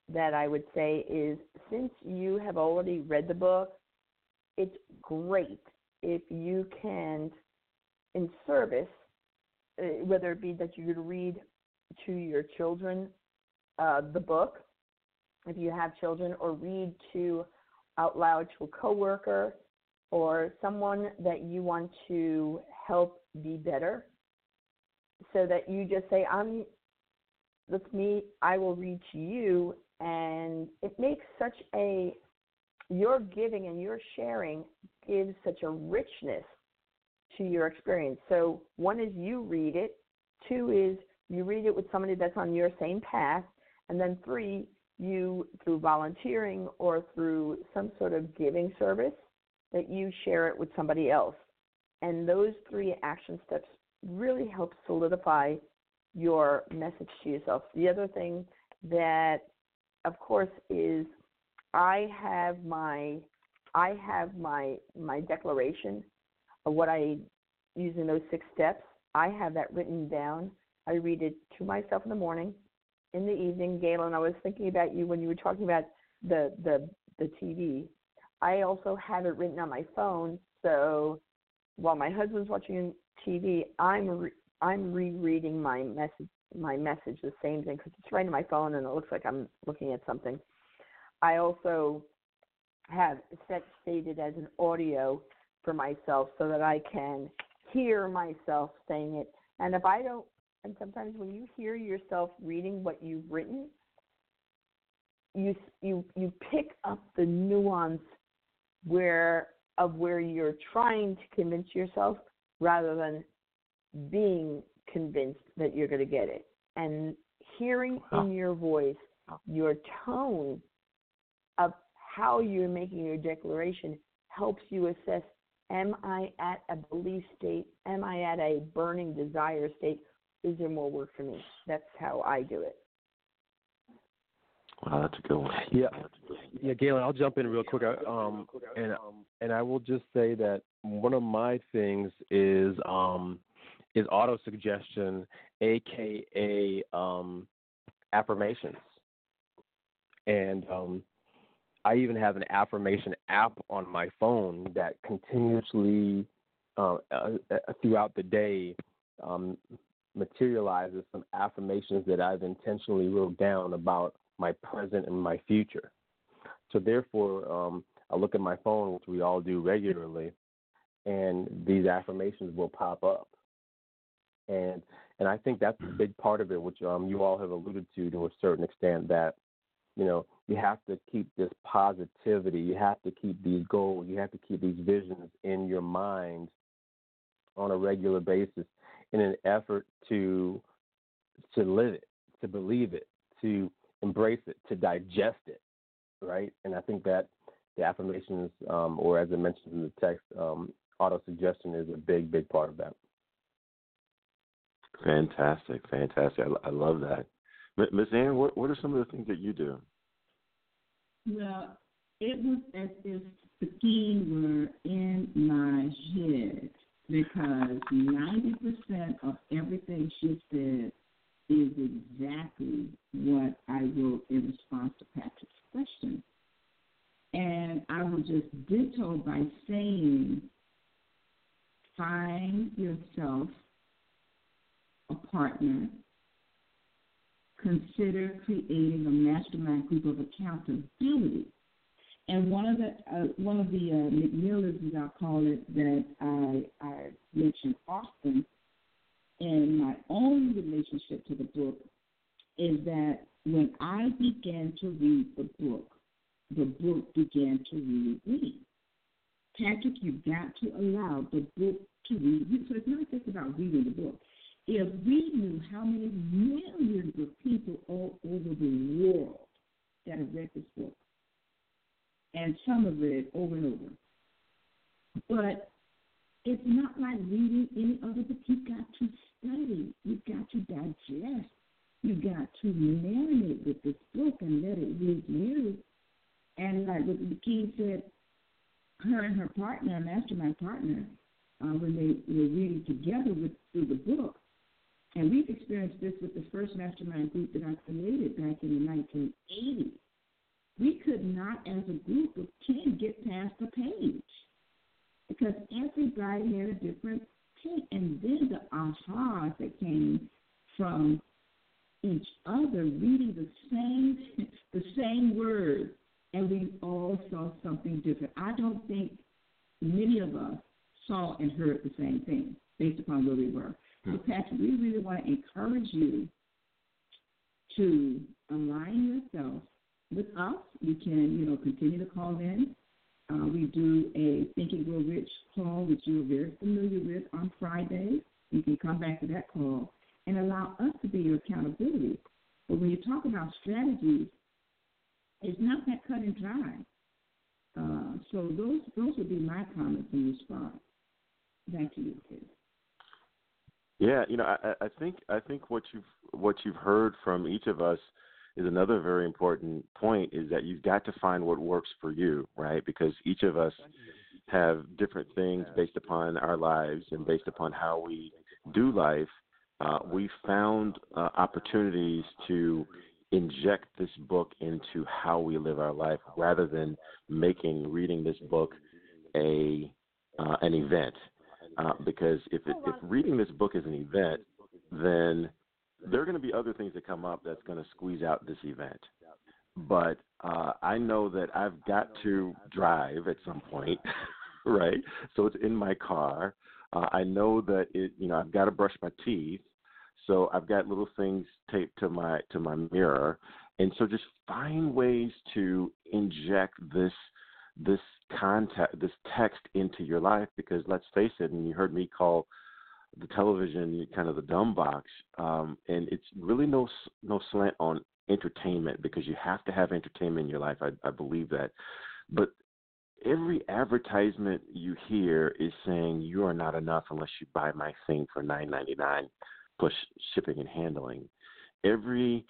that I would say is, since you have already read the book, it's great if you can, in service, uh, whether it be that you could read to your children uh, the book, if you have children, or read to out loud to a coworker or someone that you want to help be better, so that you just say, I'm, that's me, I will read to you, and it makes such a, your giving and your sharing gives such a richness to your experience. So one is you read it, two is you read it with somebody that's on your same path, and then three, you, through volunteering or through some sort of giving service, that you share it with somebody else. And those three action steps really help solidify your message to yourself. The other thing that, of course, is I have my I have my my declaration of what I use in those six steps. I have that written down. I read it to myself in the morning, in the evening. Galen, I was thinking about you when you were talking about the the, the T V. I also have it written on my phone, so while my husband's watching T V, I'm re- I'm rereading my message my message the same thing, because it's right on my phone and it looks like I'm looking at something. I also have set stated as an audio for myself so that I can hear myself saying it. And if I don't, and sometimes when you hear yourself reading what you've written, you you you pick up the nuance where of where you're trying to convince yourself rather than being convinced that you're going to get it. And hearing wow. in your voice your tone of how you're making your declaration helps you assess, am I at a belief state? Am I at a burning desire state? Is there more work for me? That's how I do it. Wow, that's a good one. Yeah, yeah, Galen, I'll jump in real quick. Um, and and I will just say that one of my things is um, is auto suggestion, aka um, affirmations, and um, I even have an affirmation app on my phone that continuously uh, uh, throughout the day um, materializes some affirmations that I've intentionally wrote down about my present and my future. So therefore, um, I look at my phone, which we all do regularly, and these affirmations will pop up. And and I think that's a big part of it, which um, you all have alluded to to a certain extent, that, you know, you have to keep this positivity, you have to keep these goals, you have to keep these visions in your mind on a regular basis in an effort to to live it, to believe it, to embrace it, to digest it, right? And I think that the affirmations, um, or as I mentioned in the text, um, auto-suggestion is a big, big part of that. Fantastic, fantastic. I, I love that. Miz Ann, what, what are some of the things that you do? Well, it was as if the key were in my head, because ninety percent of everything she said is exactly what I wrote in response to Patrick's question. And I will just ditto by saying, find yourself a partner. Consider creating a mastermind group of accountability. And one of the uh, one of the uh, McMillisms, I'll call it, that I, I mention often in my own relationship to the book is that when I began to read the book, the book began to read me. Patrick, you've got to allow the book to read you. So it's not just about reading the book. If we knew how many millions of people all over the world that have read this book, and some have read it over and over, but it's not like reading any other book. You've got to study. You've got to digest. You've got to marinate with this book and let it read you. And like what McKee said, her and her partner, mastermind partner, uh, when they were reading together with through the book, And we've experienced this with the first mastermind group that I created back in the nineteen eighties. We could not, as a group of ten, get past the page because everybody had a different take. And then the ahas that came from each other reading the same the same words, and we all saw something different. I don't think many of us saw and heard the same thing based upon where we were. So, Patrick, we really want to encourage you to align yourself with us. You can, you know, continue to call in. Uh, we do a Think and Grow Rich call, which you're very familiar with, on Fridays. You can come back to that call and allow us to be your accountability. But when you talk about strategies, it's not that cut and dry. Uh, so those those would be my comments in response. Back to you, Chris. Yeah, you know, I, I think I think what you've what you've heard from each of us is another very important point, is that you've got to find what works for you, right? Because each of us have different things based upon our lives and based upon how we do life. Uh, we found uh, opportunities to inject this book into how we live our life, rather than making reading this book a uh, an event. Uh, because if it, if reading this book is an event, then there are going to be other things that come up that's going to squeeze out this event. But uh, I know that I've got to drive at some point, right? So it's in my car. Uh, I know that it, you know, I've got to brush my teeth. So I've got little things taped to my to my mirror, and so just find ways to inject this this content, this text into your life. Because let's face it, and you heard me call the television kind of the dumb box, um, and it's really no no slant on entertainment, because you have to have entertainment in your life. I, I believe that, but every advertisement you hear is saying you are not enough unless you buy my thing for nine ninety-nine plus shipping and handling. Every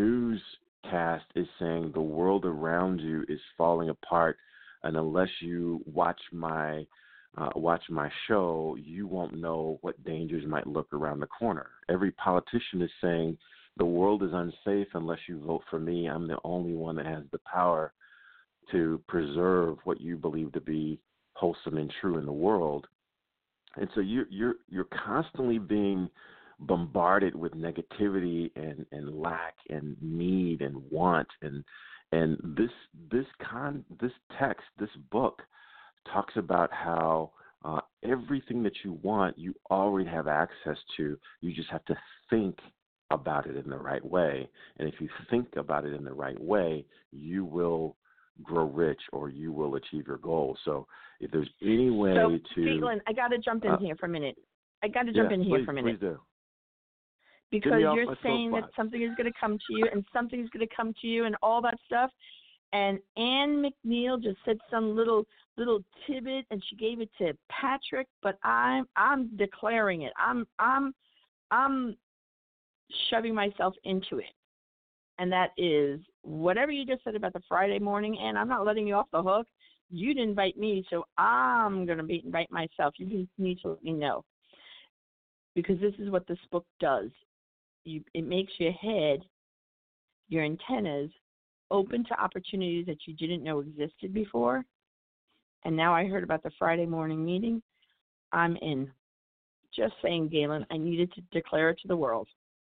newscast is saying the world around you is falling apart, and unless you watch my uh, watch my show, you won't know what dangers might lurk around the corner. Every politician is saying the world is unsafe unless you vote for me. I'm the only one that has the power to preserve what you believe to be wholesome and true in the world. And so you're you're you're constantly being bombarded with negativity and, and lack and need and want, and and this this con this text, this book talks about how uh, everything that you want you already have access to. You just have to think about it in the right way, and if you think about it in the right way, you will grow rich, or you will achieve your goals. So if there's any way so, to Caitlin, I got to jump in uh, here for a minute. I got to jump yeah, in here please, for a minute. Please do. Because you're saying that something is going to come to you, and something is going to come to you, and all that stuff. And Ann McNeil just said some little little tidbit, and she gave it to Patrick. But I'm I'm declaring it. I'm I'm I'm shoving myself into it, and that is whatever you just said about the Friday morning. And I'm not letting you off the hook. You didn't invite me, so I'm going to invite myself. You just need to let me know, because this is what this book does. You, it makes your head, your antennas, open to opportunities that you didn't know existed before. And now I heard about the Friday morning meeting. I'm in. Just saying, Galen, I needed to declare it to the world.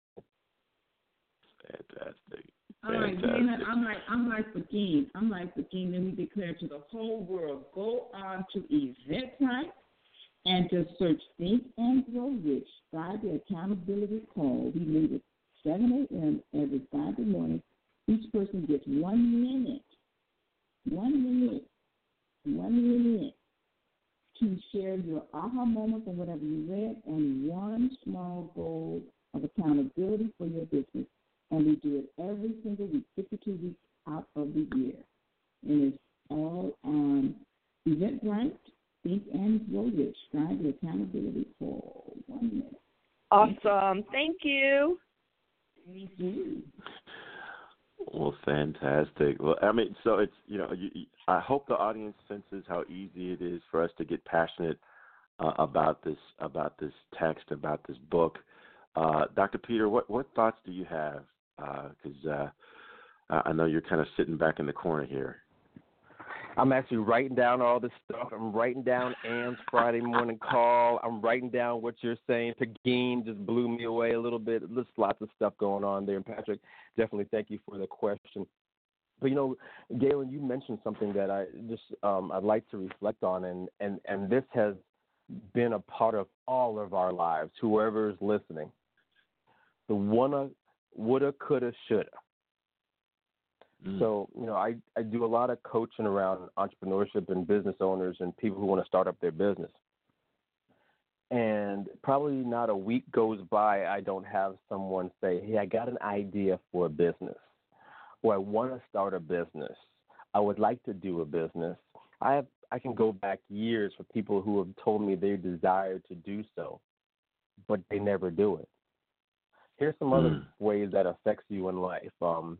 Fantastic. All right, Galen, I'm like I'm like the king. I'm like the king. Then we declare to the whole world. Go on to Eventbrite and just search Think and Grow Rich Friday Accountability Call. We meet at seven a.m. every Friday morning. Each person gets one minute, one minute, one minute to share your aha moment from whatever you read, and one small goal of accountability for your business. And we do it every single week, fifty-two weeks out of the year. And it's all on Eventbrite. Think and Grow Rich, Friday Accountability Call. One minute. Awesome. Thank you. Thank you. Well, fantastic. Well, I mean, so it's, you know, you, I hope the audience senses how easy it is for us to get passionate uh, about this, about this text, about this book. Uh, Doctor Peter, what, what thoughts do you have? Because uh, uh, I know you're kind of sitting back in the corner here. I'm actually writing down all this stuff. I'm writing down Ann's Friday morning call. I'm writing down what you're saying. Pagine just blew me away a little bit. There's lots of stuff going on there. And Patrick, definitely thank you for the question. But, you know, Galen, you mentioned something that I just um, I'd like to reflect on, and, and, and this has been a part of all of our lives, whoever is listening. The wanna, woulda, coulda, shoulda. Mm. So, you know, I, I do a lot of coaching around entrepreneurship and business owners and people who want to start up their business. And probably not a week goes by I don't have someone say, hey, I got an idea for a business, or I want to start a business. I would like to do a business. I have I can go back years for people who have told me they desire to do so, but they never do it. Here's some mm. other ways that affects you in life. Um,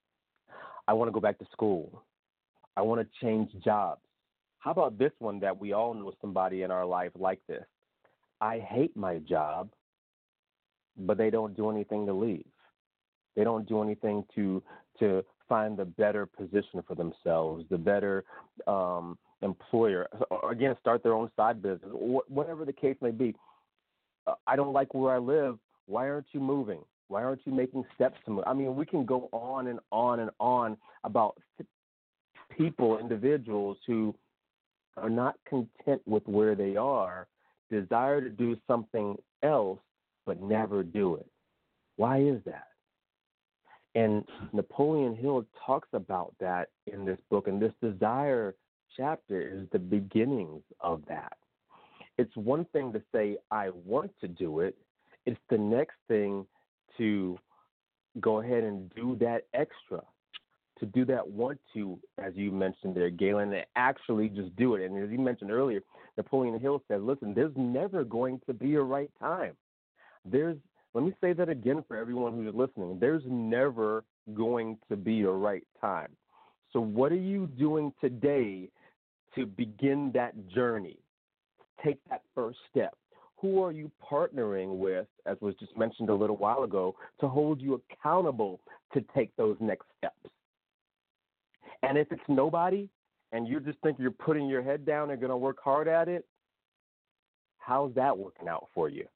I want to go back to school. I want to change jobs. How about this one that we all know somebody in our life like this? I hate my job, but they don't do anything to leave. They don't do anything to to find the better position for themselves, the better um, employer, or again, start their own side business, wh- whatever the case may be. Uh, I don't like where I live. Why aren't you moving? Why aren't you making steps to move? I mean, we can go on and on and on about people, individuals who are not content with where they are, desire to do something else, but never do it. Why is that? And Napoleon Hill talks about that in this book, and this desire chapter is the beginnings of that. It's one thing to say, I want to do it. It's the next thing to go ahead and do that extra, to do that want to, as you mentioned there, Galen, and actually just do it. And as you mentioned earlier, Napoleon Hill said, listen, there's never going to be a right time. There's, let me say that again for everyone who's listening, there's never going to be a right time. So what are you doing today to begin that journey? Take that first step. Who are you partnering with, as was just mentioned a little while ago, to hold you accountable to take those next steps? And if it's nobody, and you just think you're putting your head down and going to work hard at it, how's that working out for you?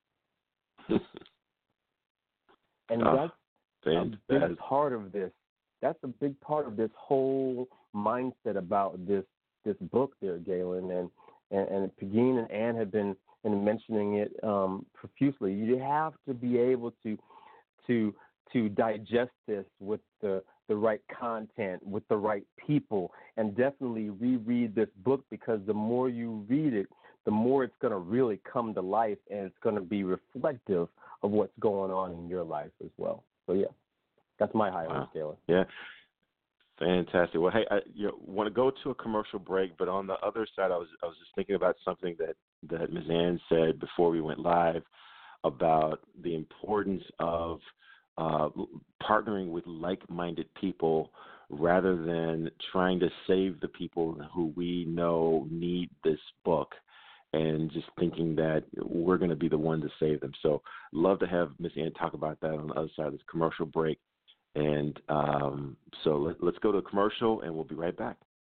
And oh, that's a big part of this. That's a big part of this whole mindset about this this book there, Galen. And, and, and Pagine and Ann have been and mentioning it um, profusely. You have to be able to to to digest this with the the right content, with the right people, and definitely reread this book, because the more you read it, the more it's going to really come to life, and it's going to be reflective of what's going on in your life as well. So yeah, that's my highlight, wow. Galen. Yeah. Fantastic. Well, hey, I you know, want to go to a commercial break, but on the other side, I was I was just thinking about something that, that Miz Ann said before we went live about the importance of uh, partnering with like-minded people rather than trying to save the people who we know need this book and just thinking that we're going to be the one to save them. So love to have Miz Ann talk about that on the other side of this commercial break. And um, so let, let's go to a commercial, and we'll be right back.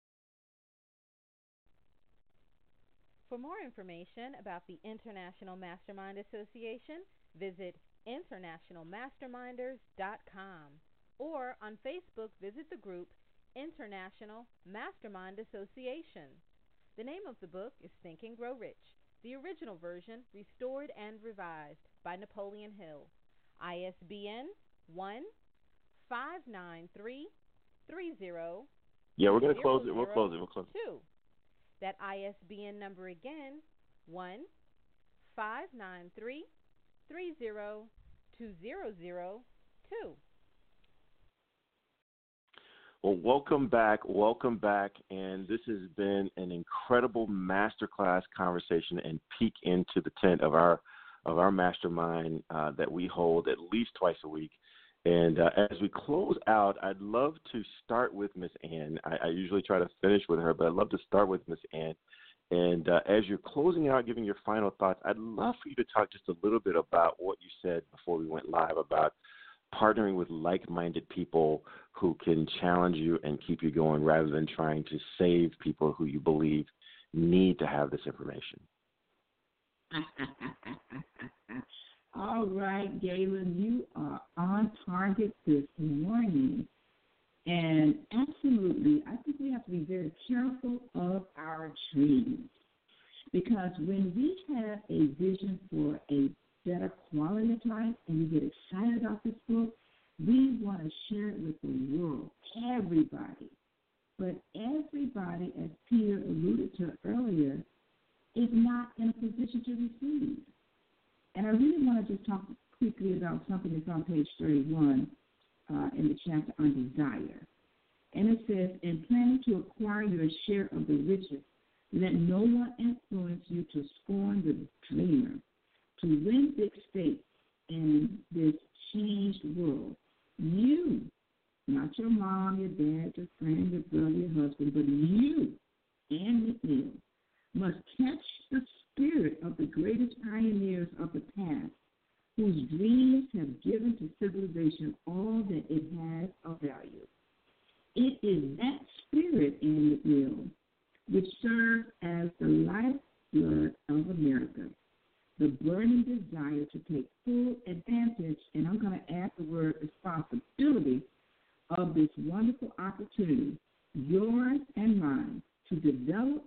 For more information about the International Mastermind Association, visit international masterminders dot com, or on Facebook, visit the group International Mastermind Association. The name of the book is Think and Grow Rich, the original version restored and revised by Napoleon Hill. I S B N one five nine three three zero. Yeah, we're going to close it. We'll close it. We'll close it. Two. That I S B N number again, one five nine three three zero two zero zero two. Well, welcome back. Welcome back. And this has been an incredible masterclass conversation and peek into the tent of our of our mastermind uh, that we hold at least twice a week. And uh, as we close out, I'd love to start with Miz Ann. I, I usually try to finish with her, but I'd love to start with Miz Ann And uh, as you're closing out, giving your final thoughts, I'd love for you to talk just a little bit about what you said before we went live about partnering with like-minded people who can challenge you and keep you going rather than trying to save people who you believe need to have this information. All right, Galen, you are on target this morning. And absolutely, I think we have to be very careful of our dreams. Because when we have a vision for a better quality of life and we get excited about this book, we want to share it with the world, everybody. But everybody, as Peter alluded to earlier, is not in a position to receive. And I really want to just talk quickly about something that's on page thirty-one uh, in the chapter on desire. And it says, in planning to acquire your share of the riches, let no one influence you to scorn the dreamer. To win big stakes in this changed world, you, not your mom, your dad, your friend, your brother, your husband, but you and McNeil must catch the spirit of the greatest pioneers of the past, whose dreams have given to civilization all that it has of value. It is that spirit in McNeil which serves as the lifeblood of America, the burning desire to take full advantage, and I'm going to add the word responsibility, of this wonderful opportunity, yours and mine, to develop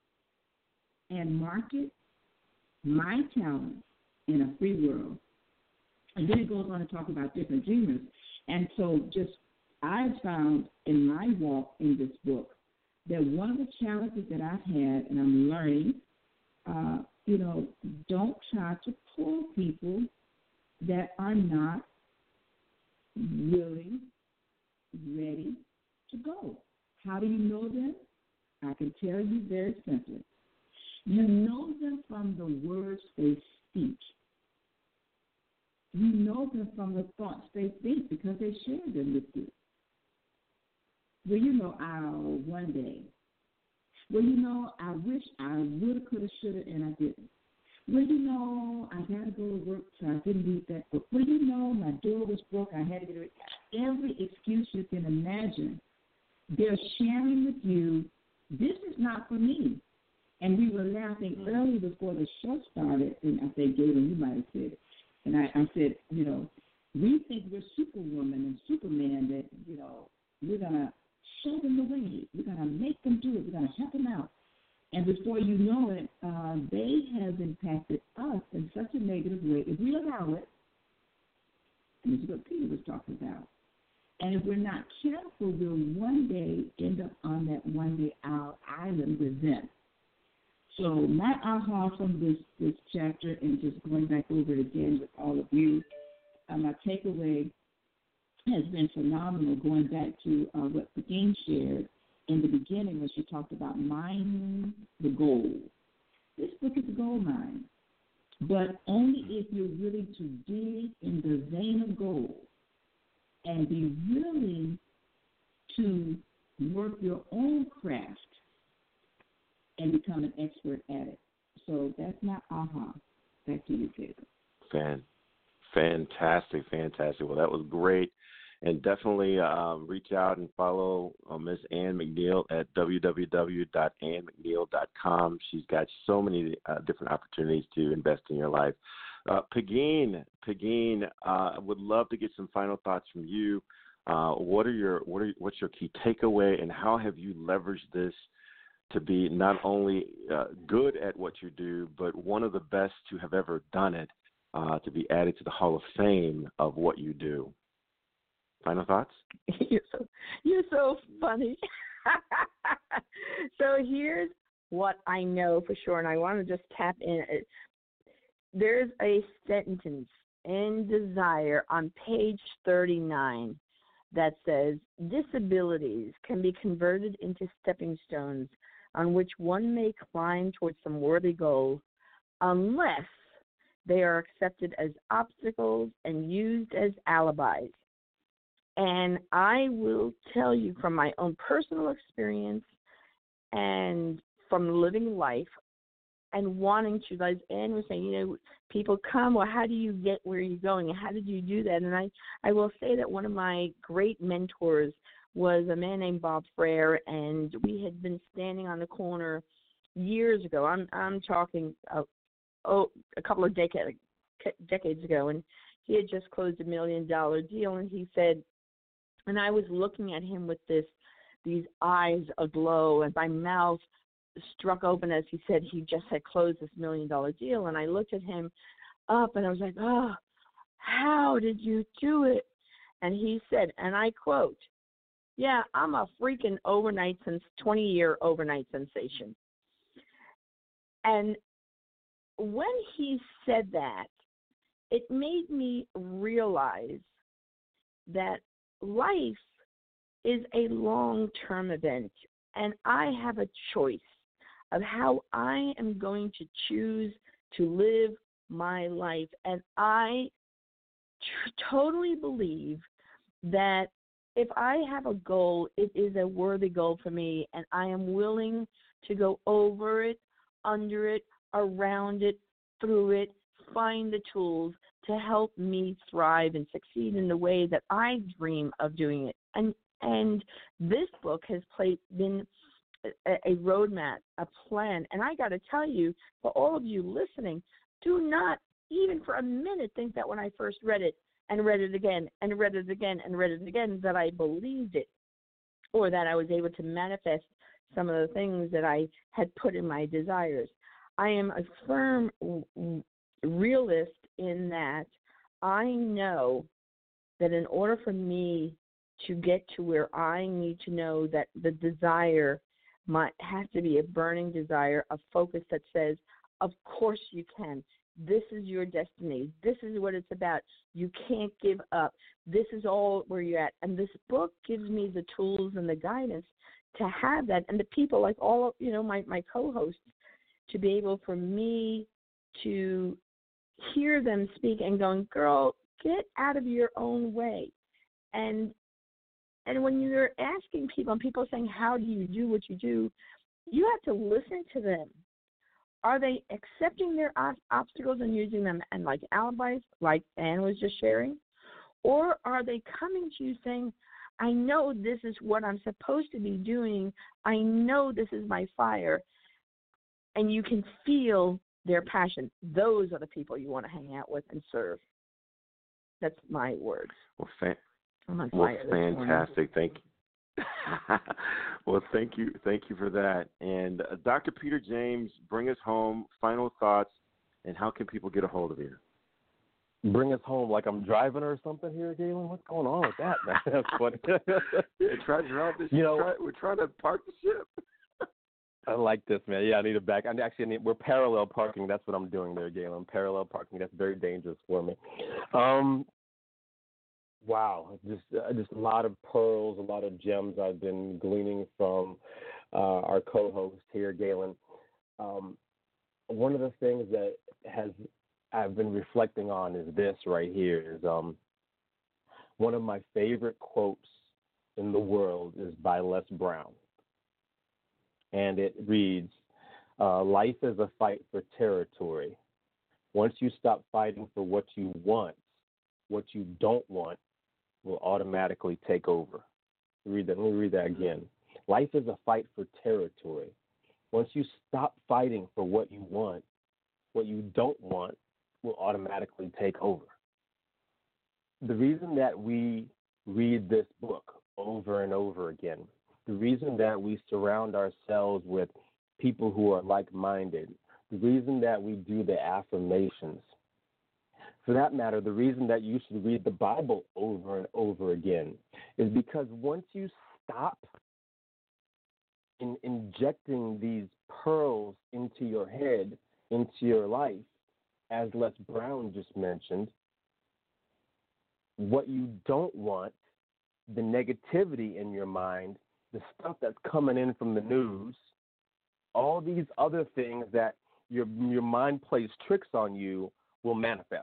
and market my talent in a free world. And then it goes on to talk about different dreamers. And so just I've found in my walk in this book that one of the challenges that I've had, and I'm learning, uh, you know, don't try to pull people that are not willing, ready to go. How do you know them? I can tell you very simply. You know them from the words they speak. You know them from the thoughts they think because they share them with you. Well, you know, I'll one day. Well, you know, I wish I woulda, coulda, shoulda, and I didn't. Well, you know, I got to go to work, so I didn't read that book. Well, you know, my door was broke, I had to get it. Every excuse you can imagine, they're sharing with you, this is not for me. And we were laughing early before the show started, and I said, Galen, you might have said it. And I, I said, you know, we think we're Superwoman and Superman, that, you know, we're going to show them the way. We're going to make them do it. We're going to help them out. And before you know it, uh, they have impacted us in such a negative way. If we allow it, and this is what Peter was talking about, and if we're not careful, we'll one day end up on that one day out island with them. So my aha from this, this chapter, and just going back over it again with all of you, uh, my takeaway has been phenomenal, going back to uh, what Peggy shared in the beginning when she talked about mining the gold. This book is a gold mine, but only if you're willing to dig in the vein of gold and be willing to work your own craft and become an expert at it. So that's my aha. Back to you, Peter. Fan, fantastic, fantastic. Well, that was great. And definitely um, reach out and follow uh, Miz Ann McNeil at w w w dot ann mcneil dot com. She's got so many uh, different opportunities to invest in your life. Uh, Pegeen, Pegeen, uh, would love to get some final thoughts from you. Uh, what are your what are what's your key takeaway, and how have you leveraged this to be not only uh, good at what you do, but one of the best to have ever done it, uh, to be added to the Hall of Fame of what you do? Final thoughts? You're so, you're so funny. So here's what I know for sure, and I want to just tap in. There's a sentence in Desire on page thirty-nine that says, disabilities can be converted into stepping stones on which one may climb towards some worthy goal unless they are accepted as obstacles and used as alibis. And I will tell you from my own personal experience and from living life and wanting to, like Ann was saying, you know, people come, well, how do you get where you're going? How did you do that? And I, I will say that one of my great mentors was a man named Bob Frere, and we had been standing on the corner years ago. I'm I'm talking uh, oh a couple of decades decades ago, and he had just closed a million dollar deal, and he said, and I was looking at him with this these eyes aglow, and my mouth struck open as he said he just had closed this million dollar deal, and I looked at him up, and I was like, oh, how did you do it? And he said, and I quote, yeah, I'm a freaking overnight, since twenty-year overnight sensation. And when he said that, it made me realize that life is a long-term event, and I have a choice of how I am going to choose to live my life. And I t- totally believe that if I have a goal, it is a worthy goal for me, and I am willing to go over it, under it, around it, through it, find the tools to help me thrive and succeed in the way that I dream of doing it. And and this book has played, been a, a roadmap, a plan. And I got to tell you, for all of you listening, do not even for a minute think that when I first read it and read it again and read it again and read it again that I believed it, or that I was able to manifest some of the things that I had put in my desires. I am a firm realist in that I know that in order for me to get to where I need to know, that the desire might has to be a burning desire, a focus that says, of course you can. This is your destiny. This is what it's about. You can't give up. This is all where you're at. And this book gives me the tools and the guidance to have that, and the people like all, you know, my, my co-hosts, to be able for me to hear them speak and going, girl, get out of your own way. And and when you're asking people, and people are saying, how do you do what you do, you have to listen to them. Are they accepting their obstacles and using them and like alibis, like Ann was just sharing? Or are they coming to you saying, I know this is what I'm supposed to be doing. I know this is my fire. And you can feel their passion. Those are the people you want to hang out with and serve. That's my words. Well, fa- I'm on well fire fantastic. Thank you. Well, thank you. Thank you for that. And uh, Doctor Peter James, bring us home. Final thoughts, and how can people get a hold of you? Bring us home like I'm driving or something here, Galen? What's going on with that, man? That's funny. Yeah, try to drive this. You know, try, we're trying to park the ship. I like this, man. Yeah, I need a back. I actually need, we're parallel parking. That's what I'm doing there, Galen. Parallel parking. That's very dangerous for me. Um, wow, just uh, just a lot of pearls, a lot of gems I've been gleaning from uh, our co-host here, Galen. Um, one of the things that has I've been reflecting on is this right here. Is um, one of my favorite quotes in the world is by Les Brown. And it reads, uh, life is a fight for territory. Once you stop fighting for what you want, what you don't want will automatically take over. Read that. Let me read that again. Life is a fight for territory. Once you stop fighting for what you want, what you don't want will automatically take over. The reason that we read this book over and over again, the reason that we surround ourselves with people who are like-minded, the reason that we do the affirmations, for that matter, the reason that you should read the Bible over and over again is because once you stop in injecting these pearls into your head, into your life, as Les Brown just mentioned, what you don't want, the negativity in your mind, the stuff that's coming in from the news, all these other things that your your mind plays tricks on you will manifest.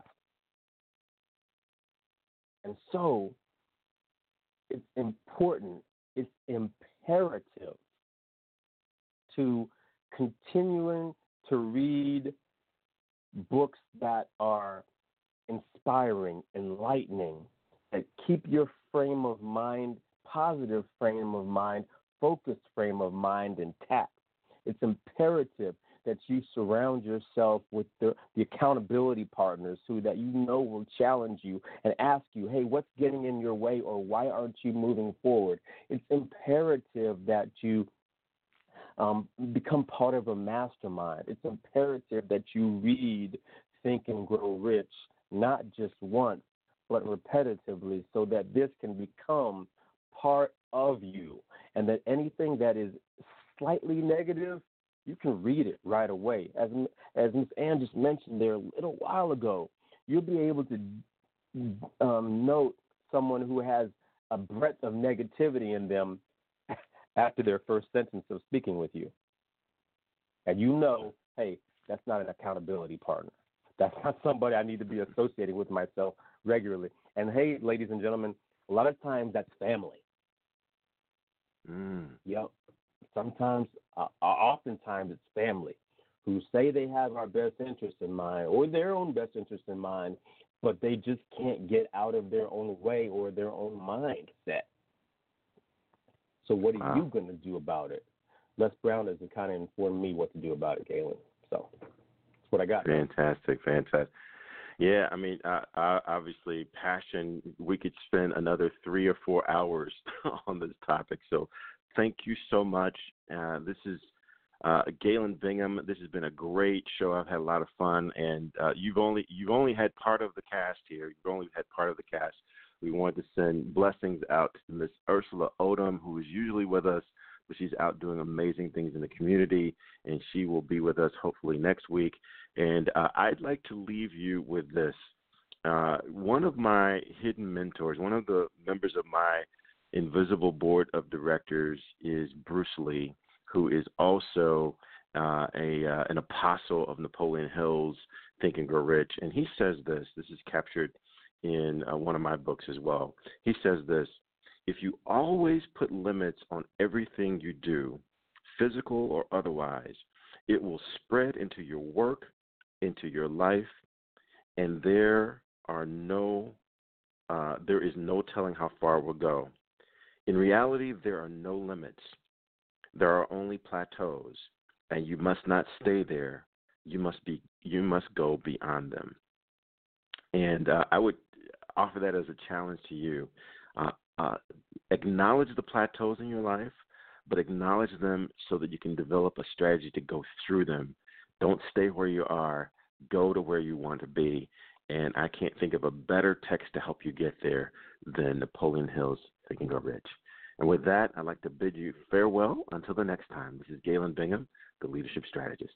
And so it's important, it's imperative to continuing to read books that are inspiring, enlightening, that keep your frame of mind, positive frame of mind, focused frame of mind intact. It's imperative that you surround yourself with the, the accountability partners who that you know will challenge you and ask you, hey, what's getting in your way, or why aren't you moving forward? It's imperative that you um, become part of a mastermind. It's imperative that you read Think and Grow Rich, not just once, but repetitively, so that this can become part of you, and that anything that is slightly negative, you can read it right away. As as Miz Ann just mentioned there a little while ago, you'll be able to um, note someone who has a breadth of negativity in them after their first sentence of speaking with you. And you know, hey, that's not an accountability partner. That's not somebody I need to be associating with myself regularly. And hey, ladies and gentlemen, a lot of times that's family. Mm. Yep. Sometimes, uh, oftentimes it's family who say they have our best interest in mind or their own best interest in mind, but they just can't get out of their own way or their own mindset. So what are wow. you going to do about it? Les Brown has kind of informed me what to do about it, Galen. So that's what I got. Fantastic, fantastic. Yeah, I mean, uh, uh, obviously, passion, we could spend another three or four hours on this topic. So thank you so much. Uh, this is uh, Galen Bingham. This has been a great show. I've had a lot of fun, and uh, you've only you've only had part of the cast here. You've only had part of the cast. We wanted to send blessings out to Miss Ursula Odom, who is usually with us, but she's out doing amazing things in the community, and she will be with us hopefully next week. And uh, I'd like to leave you with this. Uh, one of my hidden mentors, one of the members of my invisible board of directors is Bruce Lee, who is also uh, a uh, an apostle of Napoleon Hill's Think and Grow Rich. And he says this, this is captured in uh, one of my books as well. He says this: if you always put limits on everything you do, physical or otherwise, it will spread into your work, into your life, and there are no, uh, there is no telling how far it will go. In reality, there are no limits. There are only plateaus, and you must not stay there. You must be, you must go beyond them. And uh, I would offer that as a challenge to you. Uh, uh, acknowledge the plateaus in your life, but acknowledge them so that you can develop a strategy to go through them. Don't stay where you are. Go to where you want to be. And I can't think of a better text to help you get there than Napoleon Hill's Think and Grow Rich. And with that, I'd like to bid you farewell until the next time. This is Galen Bingham, the Leadership Strategist.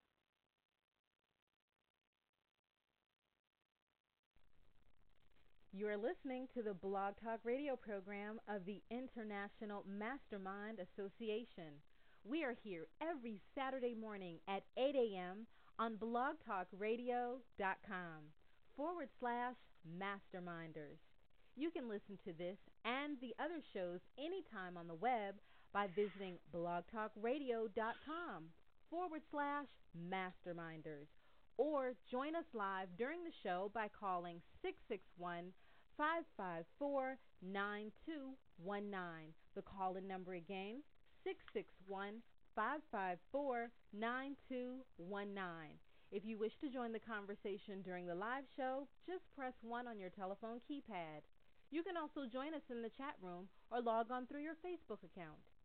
You are listening to the Blog Talk Radio program of the International Mastermind Association. We are here every Saturday morning at eight a.m. on blogtalkradio.com forward slash masterminders. You can listen to this and the other shows anytime on the web by visiting blogtalkradio.com forward slash masterminders. Or join us live during the show by calling six six one, five five four, nine two one nine. The call-in number again, six six one, five five four, nine two one nine. If you wish to join the conversation during the live show, just press one on your telephone keypad. You can also join us in the chat room or log on through your Facebook account.